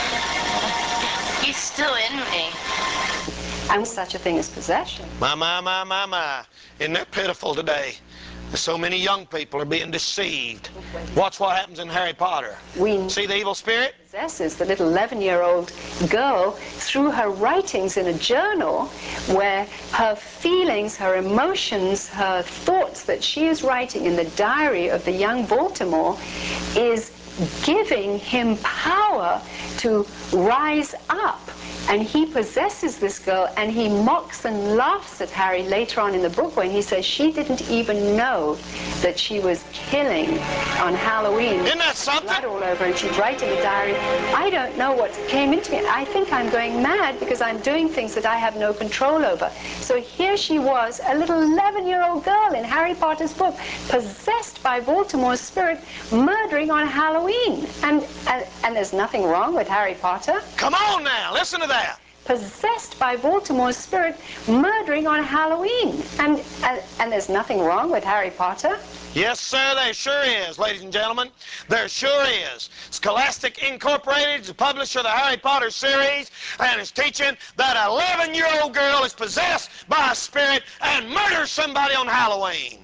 He's still in me.
And such a thing as possession.
My, my, my, my, my. Isn't that pitiful today? So many young people are being deceived. Watch what happens in Harry Potter.
We
see the evil spirit?
Possesses the little eleven-year-old girl through her writings in a journal where her feelings, her emotions, her thoughts that she is writing in the diary of the young Baltimore is giving him power to rise up. And he possesses this girl, and he mocks and laughs at Harry later on in the book when he says she didn't even know that she was killing on Halloween.
Isn't that something?
Blood all over, and she'd write in the diary, I don't know what came into me. I think I'm going mad because I'm doing things that I have no control over. So here she was, a little eleven-year-old girl in Harry Potter's book, possessed by Baltimore's spirit, murdering on Halloween. And, and, and there's nothing wrong with Harry Potter.
Come on now, listen to that.
Possessed by Baltimore's spirit, murdering on Halloween. And, and, and there's nothing wrong with Harry Potter.
Yes, sir, there sure is, ladies and gentlemen. There sure is. Scholastic Incorporated is the publisher of the Harry Potter series and is teaching that an eleven-year-old girl is possessed by a spirit and murders somebody on Halloween.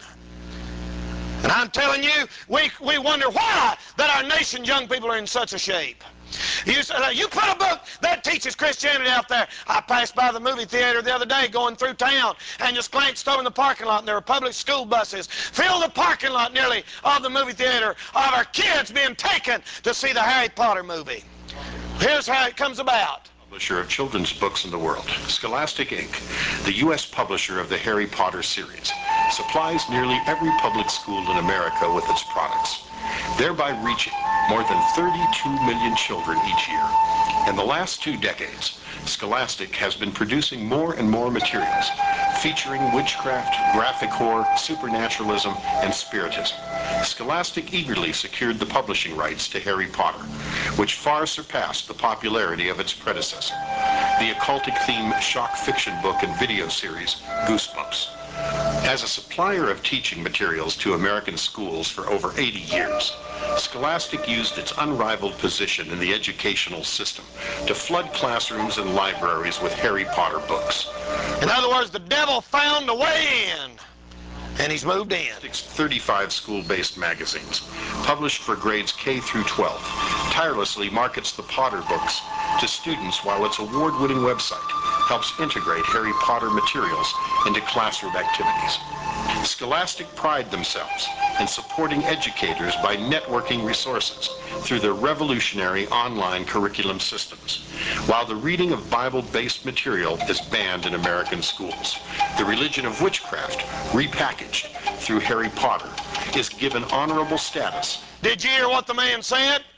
And I'm telling you, we, we wonder why that our nation's young people are in such a shape. You, you put a book that teaches Christianity out there. I passed by the movie theater the other day going through town and just glanced over in the parking lot, and there were public school buses. Filled the parking lot nearly of the movie theater of our kids being taken to see the Harry Potter movie. Here's how it comes about.
Publisher of children's books in the world, Scholastic Incorporated, the U S publisher of the Harry Potter series, supplies nearly every public school in America with its products, thereby reaching more than thirty-two million children each year. In the last two decades, Scholastic has been producing more and more materials featuring witchcraft, graphic horror, supernaturalism, and spiritism. Scholastic eagerly secured the publishing rights to Harry Potter, which far surpassed the popularity of its predecessor, the occultic-themed shock fiction book and video series, Goosebumps. As a supplier of teaching materials to American schools for over eighty years, Scholastic used its unrivaled position in the educational system to flood classrooms and libraries with Harry Potter books.
In other words, the devil found a way in, and he's moved in.
thirty-five school-based magazines, published for grades K through twelve, tirelessly markets the Potter books to students, while its award-winning website helps integrate Harry Potter materials into classroom activities. Scholastic pride themselves in supporting educators by networking resources through their revolutionary online curriculum systems. While the reading of Bible-based material is banned in American schools, the religion of witchcraft, repackaged through Harry Potter, is given honorable status.
Did you hear what the man said?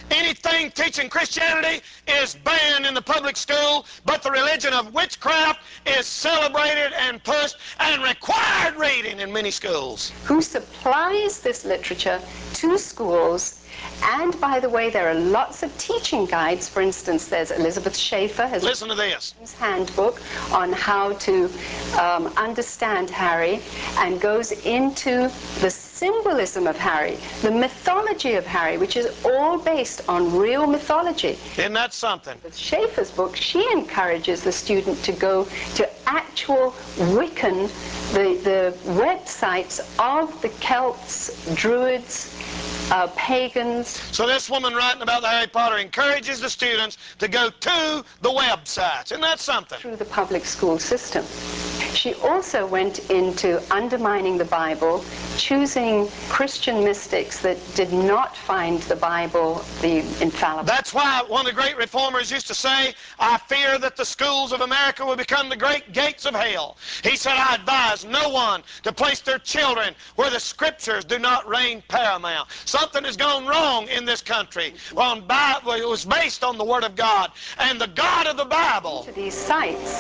Anything teaching Christianity is banned in the public school, but the religion of witchcraft is celebrated and pushed and required reading in many schools.
Who supplies this literature to schools. And by the way, there are lots of teaching guides. For instance, there's Elizabeth Schaefer has
Listen to this
handbook on how to um, understand Harry, and goes into the symbolism of Harry, the mythology of Harry, which is all based on real mythology.
Isn't that something?
With Schaefer's book, she encourages the student to go to actual Wiccan, the, the websites of the Celts, Druids, Uh, pagans.
So this woman writing about the Harry Potter encourages the students to go to the websites. Isn't that something?
Through the public school system. She also went into undermining the Bible, choosing Christian mystics that did not find the Bible the infallible.
That's why one of the great reformers used to say, I fear that the schools of America will become the great gates of hell. He said, I advise no one to place their children where the scriptures do not reign paramount. Something has gone wrong in this country. On Bible, it was based on the Word of God and the God of the Bible.
To these sites,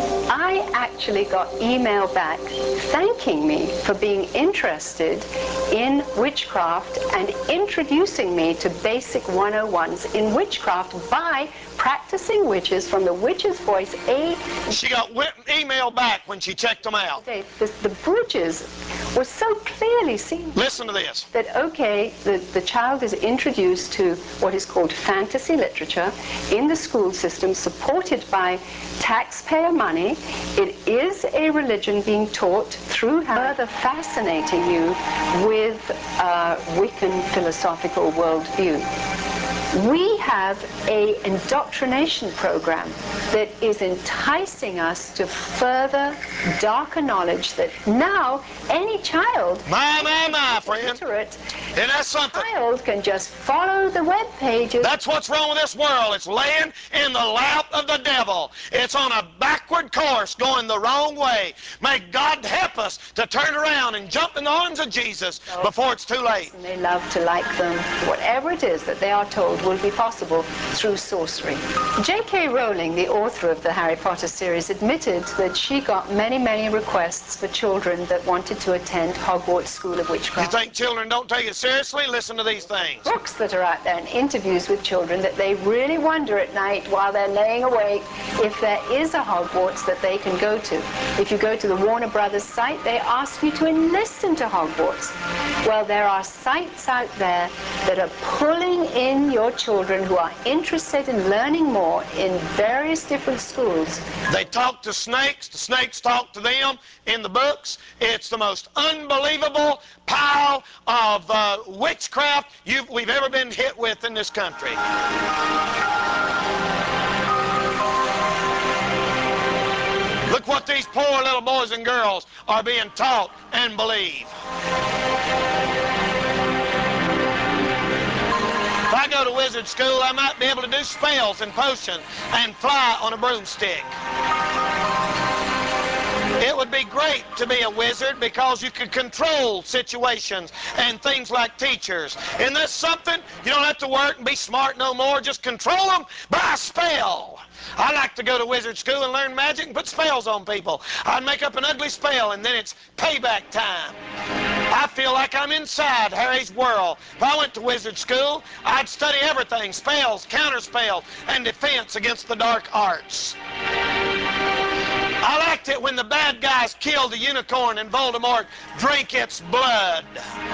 I actually got email back thanking me for being interested in witchcraft and introducing me to basic one oh ones in witchcraft by practicing witches from the Witch's Voice. A
she got email back when she checked them out.
The, the bridges were so clearly seen.
Listen to this.
That, okay, the, the child is introduced to what is called fantasy literature in the school system, supported by taxpayer money. It is a religion being taught through further fascinating you with a Wiccan philosophical worldview. We have a indoctrination program that is enticing us to further darker knowledge that now any child,
my, my, my, friend,
literate,
and that's something.
Child can just follow the web pages.
That's what's wrong with this world. It's laying in the lap of the devil. It's on a backward course, going the wrong way. May God help us to turn around and jump in the arms of Jesus before it's too late.
And they love to like them. Whatever it is that they are told will be possible through sorcery. J K Rowling, the author of the Harry Potter series, admitted that she got many, many requests for children that wanted to attend Hogwarts School of Witchcraft.
You think children don't take it seriously? Listen to these things.
Books that are out there and interviews with children that they really wonder at night while they're laying awake if there is a Hogwarts that they can go to. If you go to the Warner Brothers site, they ask you to enlist into Hogwarts. Well, there are sites out there that are pulling in your children who are interested in learning more in various different schools.
They talk to snakes. The snakes talk to them in the books. It's the most unbelievable pile of uh, witchcraft you've, we've ever been hit with in this country. Look what these poor little boys and girls are being taught and believe. If I go to wizard school, I might be able to do spells and potions and fly on a broomstick. It would be great to be a wizard because you could control situations and things like teachers. And that's something you don't have to work and be smart no more. Just control them by a spell. I like to go to wizard school and learn magic and put spells on people. I'd make up an ugly spell and then it's payback time. I feel like I'm inside Harry's world. If I went to wizard school, I'd study everything, spells, counterspells, and defense against the dark arts. I liked it when the bad guys killed the unicorn and Voldemort drank its blood.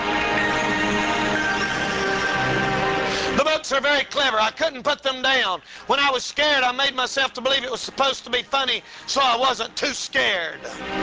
The books are very clever. I couldn't put them down. When I was scared, I made myself to believe it was supposed to be funny, so I wasn't too scared.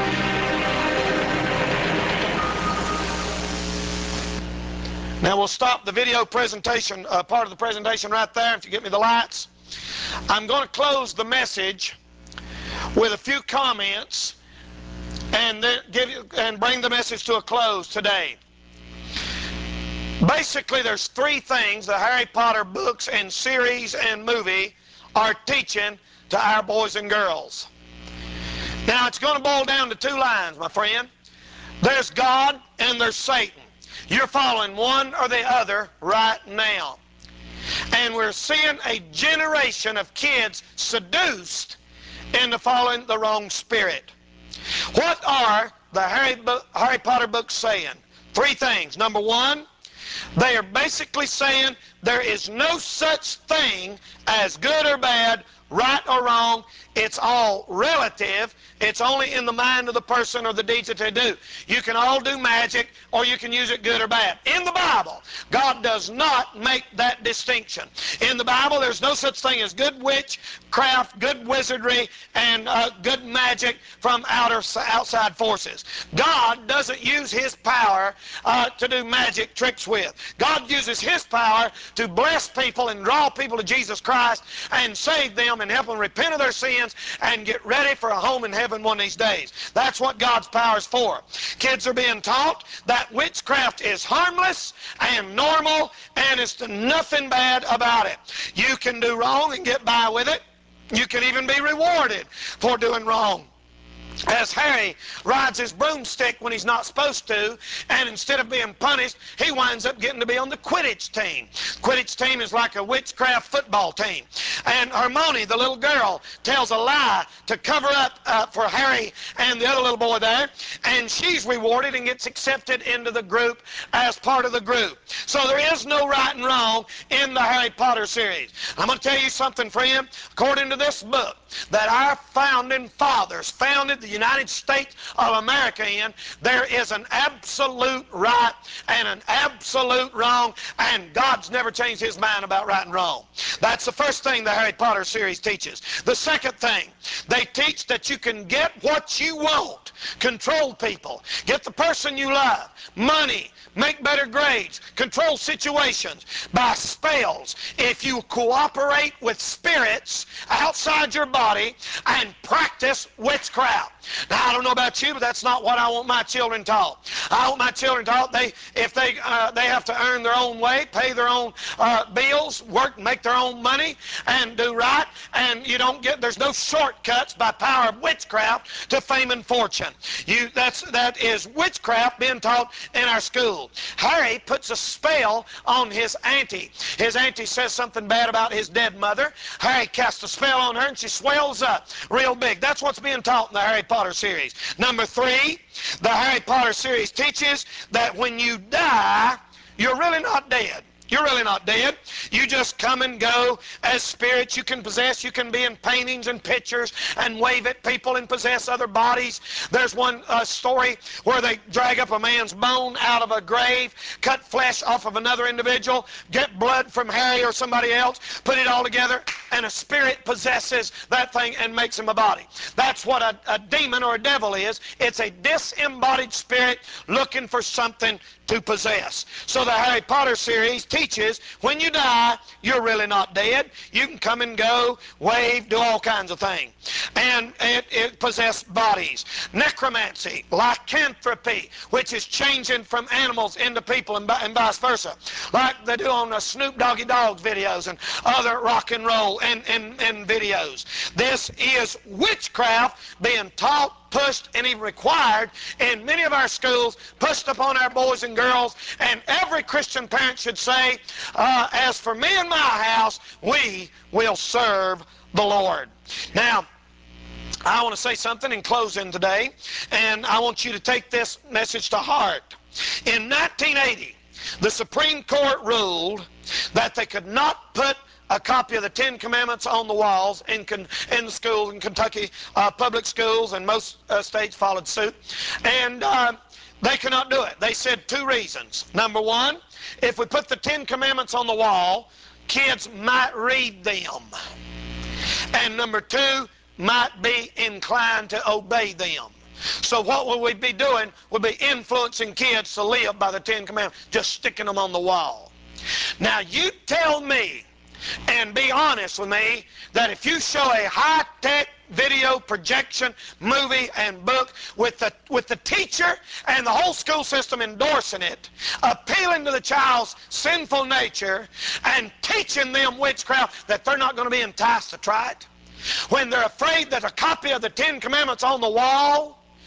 Now we'll stop the video presentation, uh, part of the presentation right there, if you get me the lights. I'm going to close the message with a few comments and then give you, and bring the message to a close today. Basically, there's three things the Harry Potter books and series and movie are teaching to our boys and girls. Now, it's going to boil down to two lines, my friend. There's God and there's Satan. You're following one or the other right now. And we're seeing a generation of kids seduced into following the wrong spirit. What are the Harry, book, Harry Potter books saying? Three things. Number one, they are basically saying there is no such thing as good or bad, right or wrong. It's all relative. It's only in the mind of the person or the deeds that they do. You can all do magic, or you can use it good or bad. In the Bible, God does not make that distinction. In the Bible, there's no such thing as good witchcraft, good wizardry, and uh, good magic from outer, outside forces. God doesn't use His power uh, to do magic tricks with. God uses His power to bless people and draw people to Jesus Christ and save them and help them repent of their sins and get ready for a home in heaven one of these days. That's what God's power is for. Kids are being taught that witchcraft is harmless and normal and it's nothing bad about it. You can do wrong and get by with it. You can even be rewarded for doing wrong. As Harry rides his broomstick when he's not supposed to, and instead of being punished, he winds up getting to be on the Quidditch team. Quidditch team is like a witchcraft football team. And Hermione, the little girl, tells a lie to cover up uh, for Harry and the other little boy there, and she's rewarded and gets accepted into the group as part of the group. So there is no right and wrong in the Harry Potter series. I'm going to tell you something, friend. According to this book that our founding fathers founded the United States of America in, there is an absolute right and an absolute wrong, and God's never changed His mind about right and wrong. That's the first thing the Harry Potter series teaches. The second thing, they teach that you can get what you want, control people, get the person you love, money, make better grades, control situations by spells if you cooperate with spirits outside your body and practice witchcraft. Now, I don't know about you, but that's not what I want my children taught. I want my children taught they, if they uh, they have to earn their own way, pay their own uh, bills, work, make their own money, and do right. And you don't get, there's no shortcuts by power of witchcraft to fame and fortune. You that's that is witchcraft being taught in our school. Harry puts a spell on his auntie. His auntie says something bad about his dead mother. Harry casts a spell on her, and she swells up real big. That's what's being taught in the Harry Potter series. Number three, the Harry Potter series teaches that when you die, you're really not dead. You're really not dead. You just come and go as spirits. You can possess. You can be in paintings and pictures and wave at people and possess other bodies. There's one uh, story where they drag up a man's bone out of a grave, cut flesh off of another individual, get blood from Harry or somebody else, put it all together, and a spirit possesses that thing and makes him a body. That's what a, a demon or a devil is. It's a disembodied spirit looking for something to possess. So the Harry Potter series teaches when you die, you're really not dead. You can come and go, wave, do all kinds of things. And it, it possesses bodies. Necromancy, lycanthropy, which is changing from animals into people and, and vice versa, like they do on the Snoop Doggy Dogg videos and other rock and roll and, and, and videos. This is witchcraft being taught, pushed, and even required in many of our schools, pushed upon our boys and girls. And every Christian parent should say, uh, as for me and my house, we will serve the Lord. Now, I want to say something in closing today, and I want you to take this message to heart. In nineteen eighty, the Supreme Court ruled that they could not put a copy of the Ten Commandments on the walls in, in the schools, in Kentucky uh, public schools, and most uh, states followed suit. And uh, they cannot do it. They said two reasons. Number one, if we put the Ten Commandments on the wall, kids might read them. And number two, might be inclined to obey them. So what will we be doing? We'll be influencing kids to live by the Ten Commandments, just sticking them on the wall. Now you tell me, and be honest with me, that if you show a high-tech video projection, movie, and book with the, with the teacher and the whole school system endorsing it, appealing to the child's sinful nature and teaching them witchcraft, that they're not going to be enticed to try it, when they're afraid that a copy of the Ten Commandments on the wall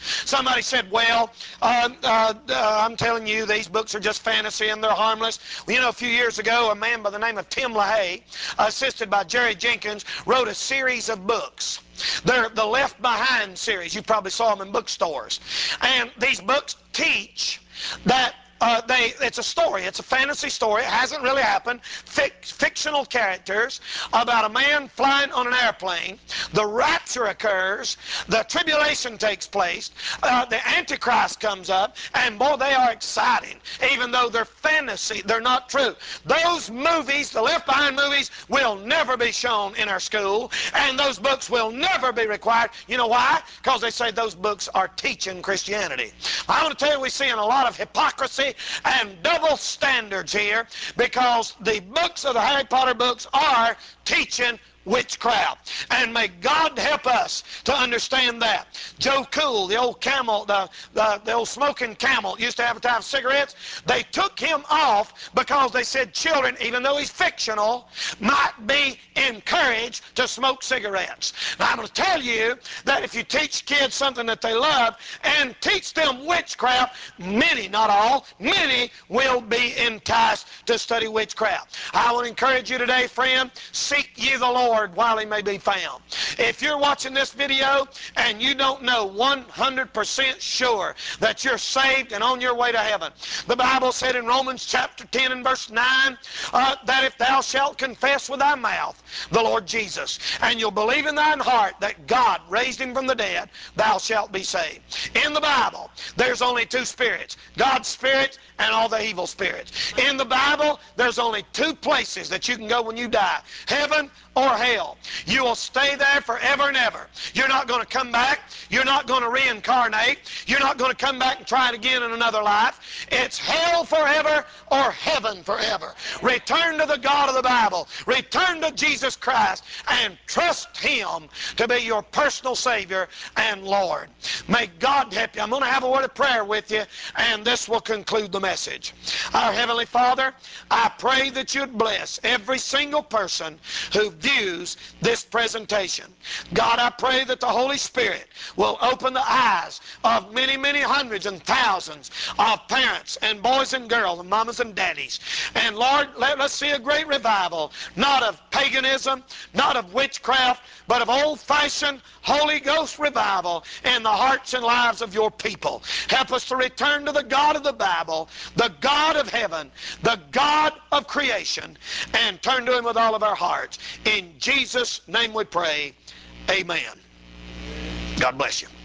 Somebody said, well, uh, uh, uh, I'm telling you, these books are just fantasy and they're harmless. Well, you know, a few years ago, a man by the name of Tim LaHaye, assisted by Jerry Jenkins, wrote a series of books. They're the Left Behind series. You probably saw them in bookstores. And these books teach that Uh, they, it's a story. It's a fantasy story. It hasn't really happened. Fic fictional characters about a man flying on an airplane. The rapture occurs. The tribulation takes place. Uh, the Antichrist comes up. And boy, they are exciting. Even though they're fantasy, they're not true. Those movies, the Left Behind movies, will never be shown in our school. And those books will never be required. You know why? Because they say those books are teaching Christianity. I want to tell you, we're seeing a lot of hypocrisy and double standards here, because the books of the Harry Potter books are teaching witchcraft. And may God help us to understand that. Joe Cool, the old camel, the, the, the old smoking camel, used to advertise cigarettes. They took him off because they said children, even though he's fictional, might be encouraged to smoke cigarettes. Now, I'm going to tell you that if you teach kids something that they love and teach them witchcraft, many, not all, many will be enticed to study witchcraft. I want to encourage you today, friend, seek ye the Lord while he may be found. If you're watching this video and you don't know one hundred percent sure that you're saved and on your way to heaven, the Bible said in Romans chapter ten and verse nine, uh, that if thou shalt confess with thy mouth the Lord Jesus, and you'll believe in thine heart that God raised him from the dead, thou shalt be saved. In the Bible, there's only two spirits, God's spirit and all the evil spirits. In the Bible, there's only two places that you can go when you die, heaven or hell. You will stay there forever and ever. You're not going to come back. You're not going to reincarnate. You're not going to come back and try it again in another life. It's hell forever or heaven forever. Return to the God of the Bible. Return to Jesus Christ and trust him to be your personal Savior and Lord. May God help you. I'm going to have a word of prayer with you, and this will conclude the message. Our Heavenly Father, I pray that you'd bless every single person who views this presentation. God, I pray that the Holy Spirit will open the eyes of many, many hundreds and thousands of parents and boys and girls and mamas and daddies. And Lord, let us see a great revival, not of paganism, not of witchcraft, but of old-fashioned Holy Ghost revival in the hearts and lives of your people. Help us to return to the God of the Bible, the God of heaven, the God of creation, and turn to him with all of our hearts. In Jesus' name we pray, amen. God bless you.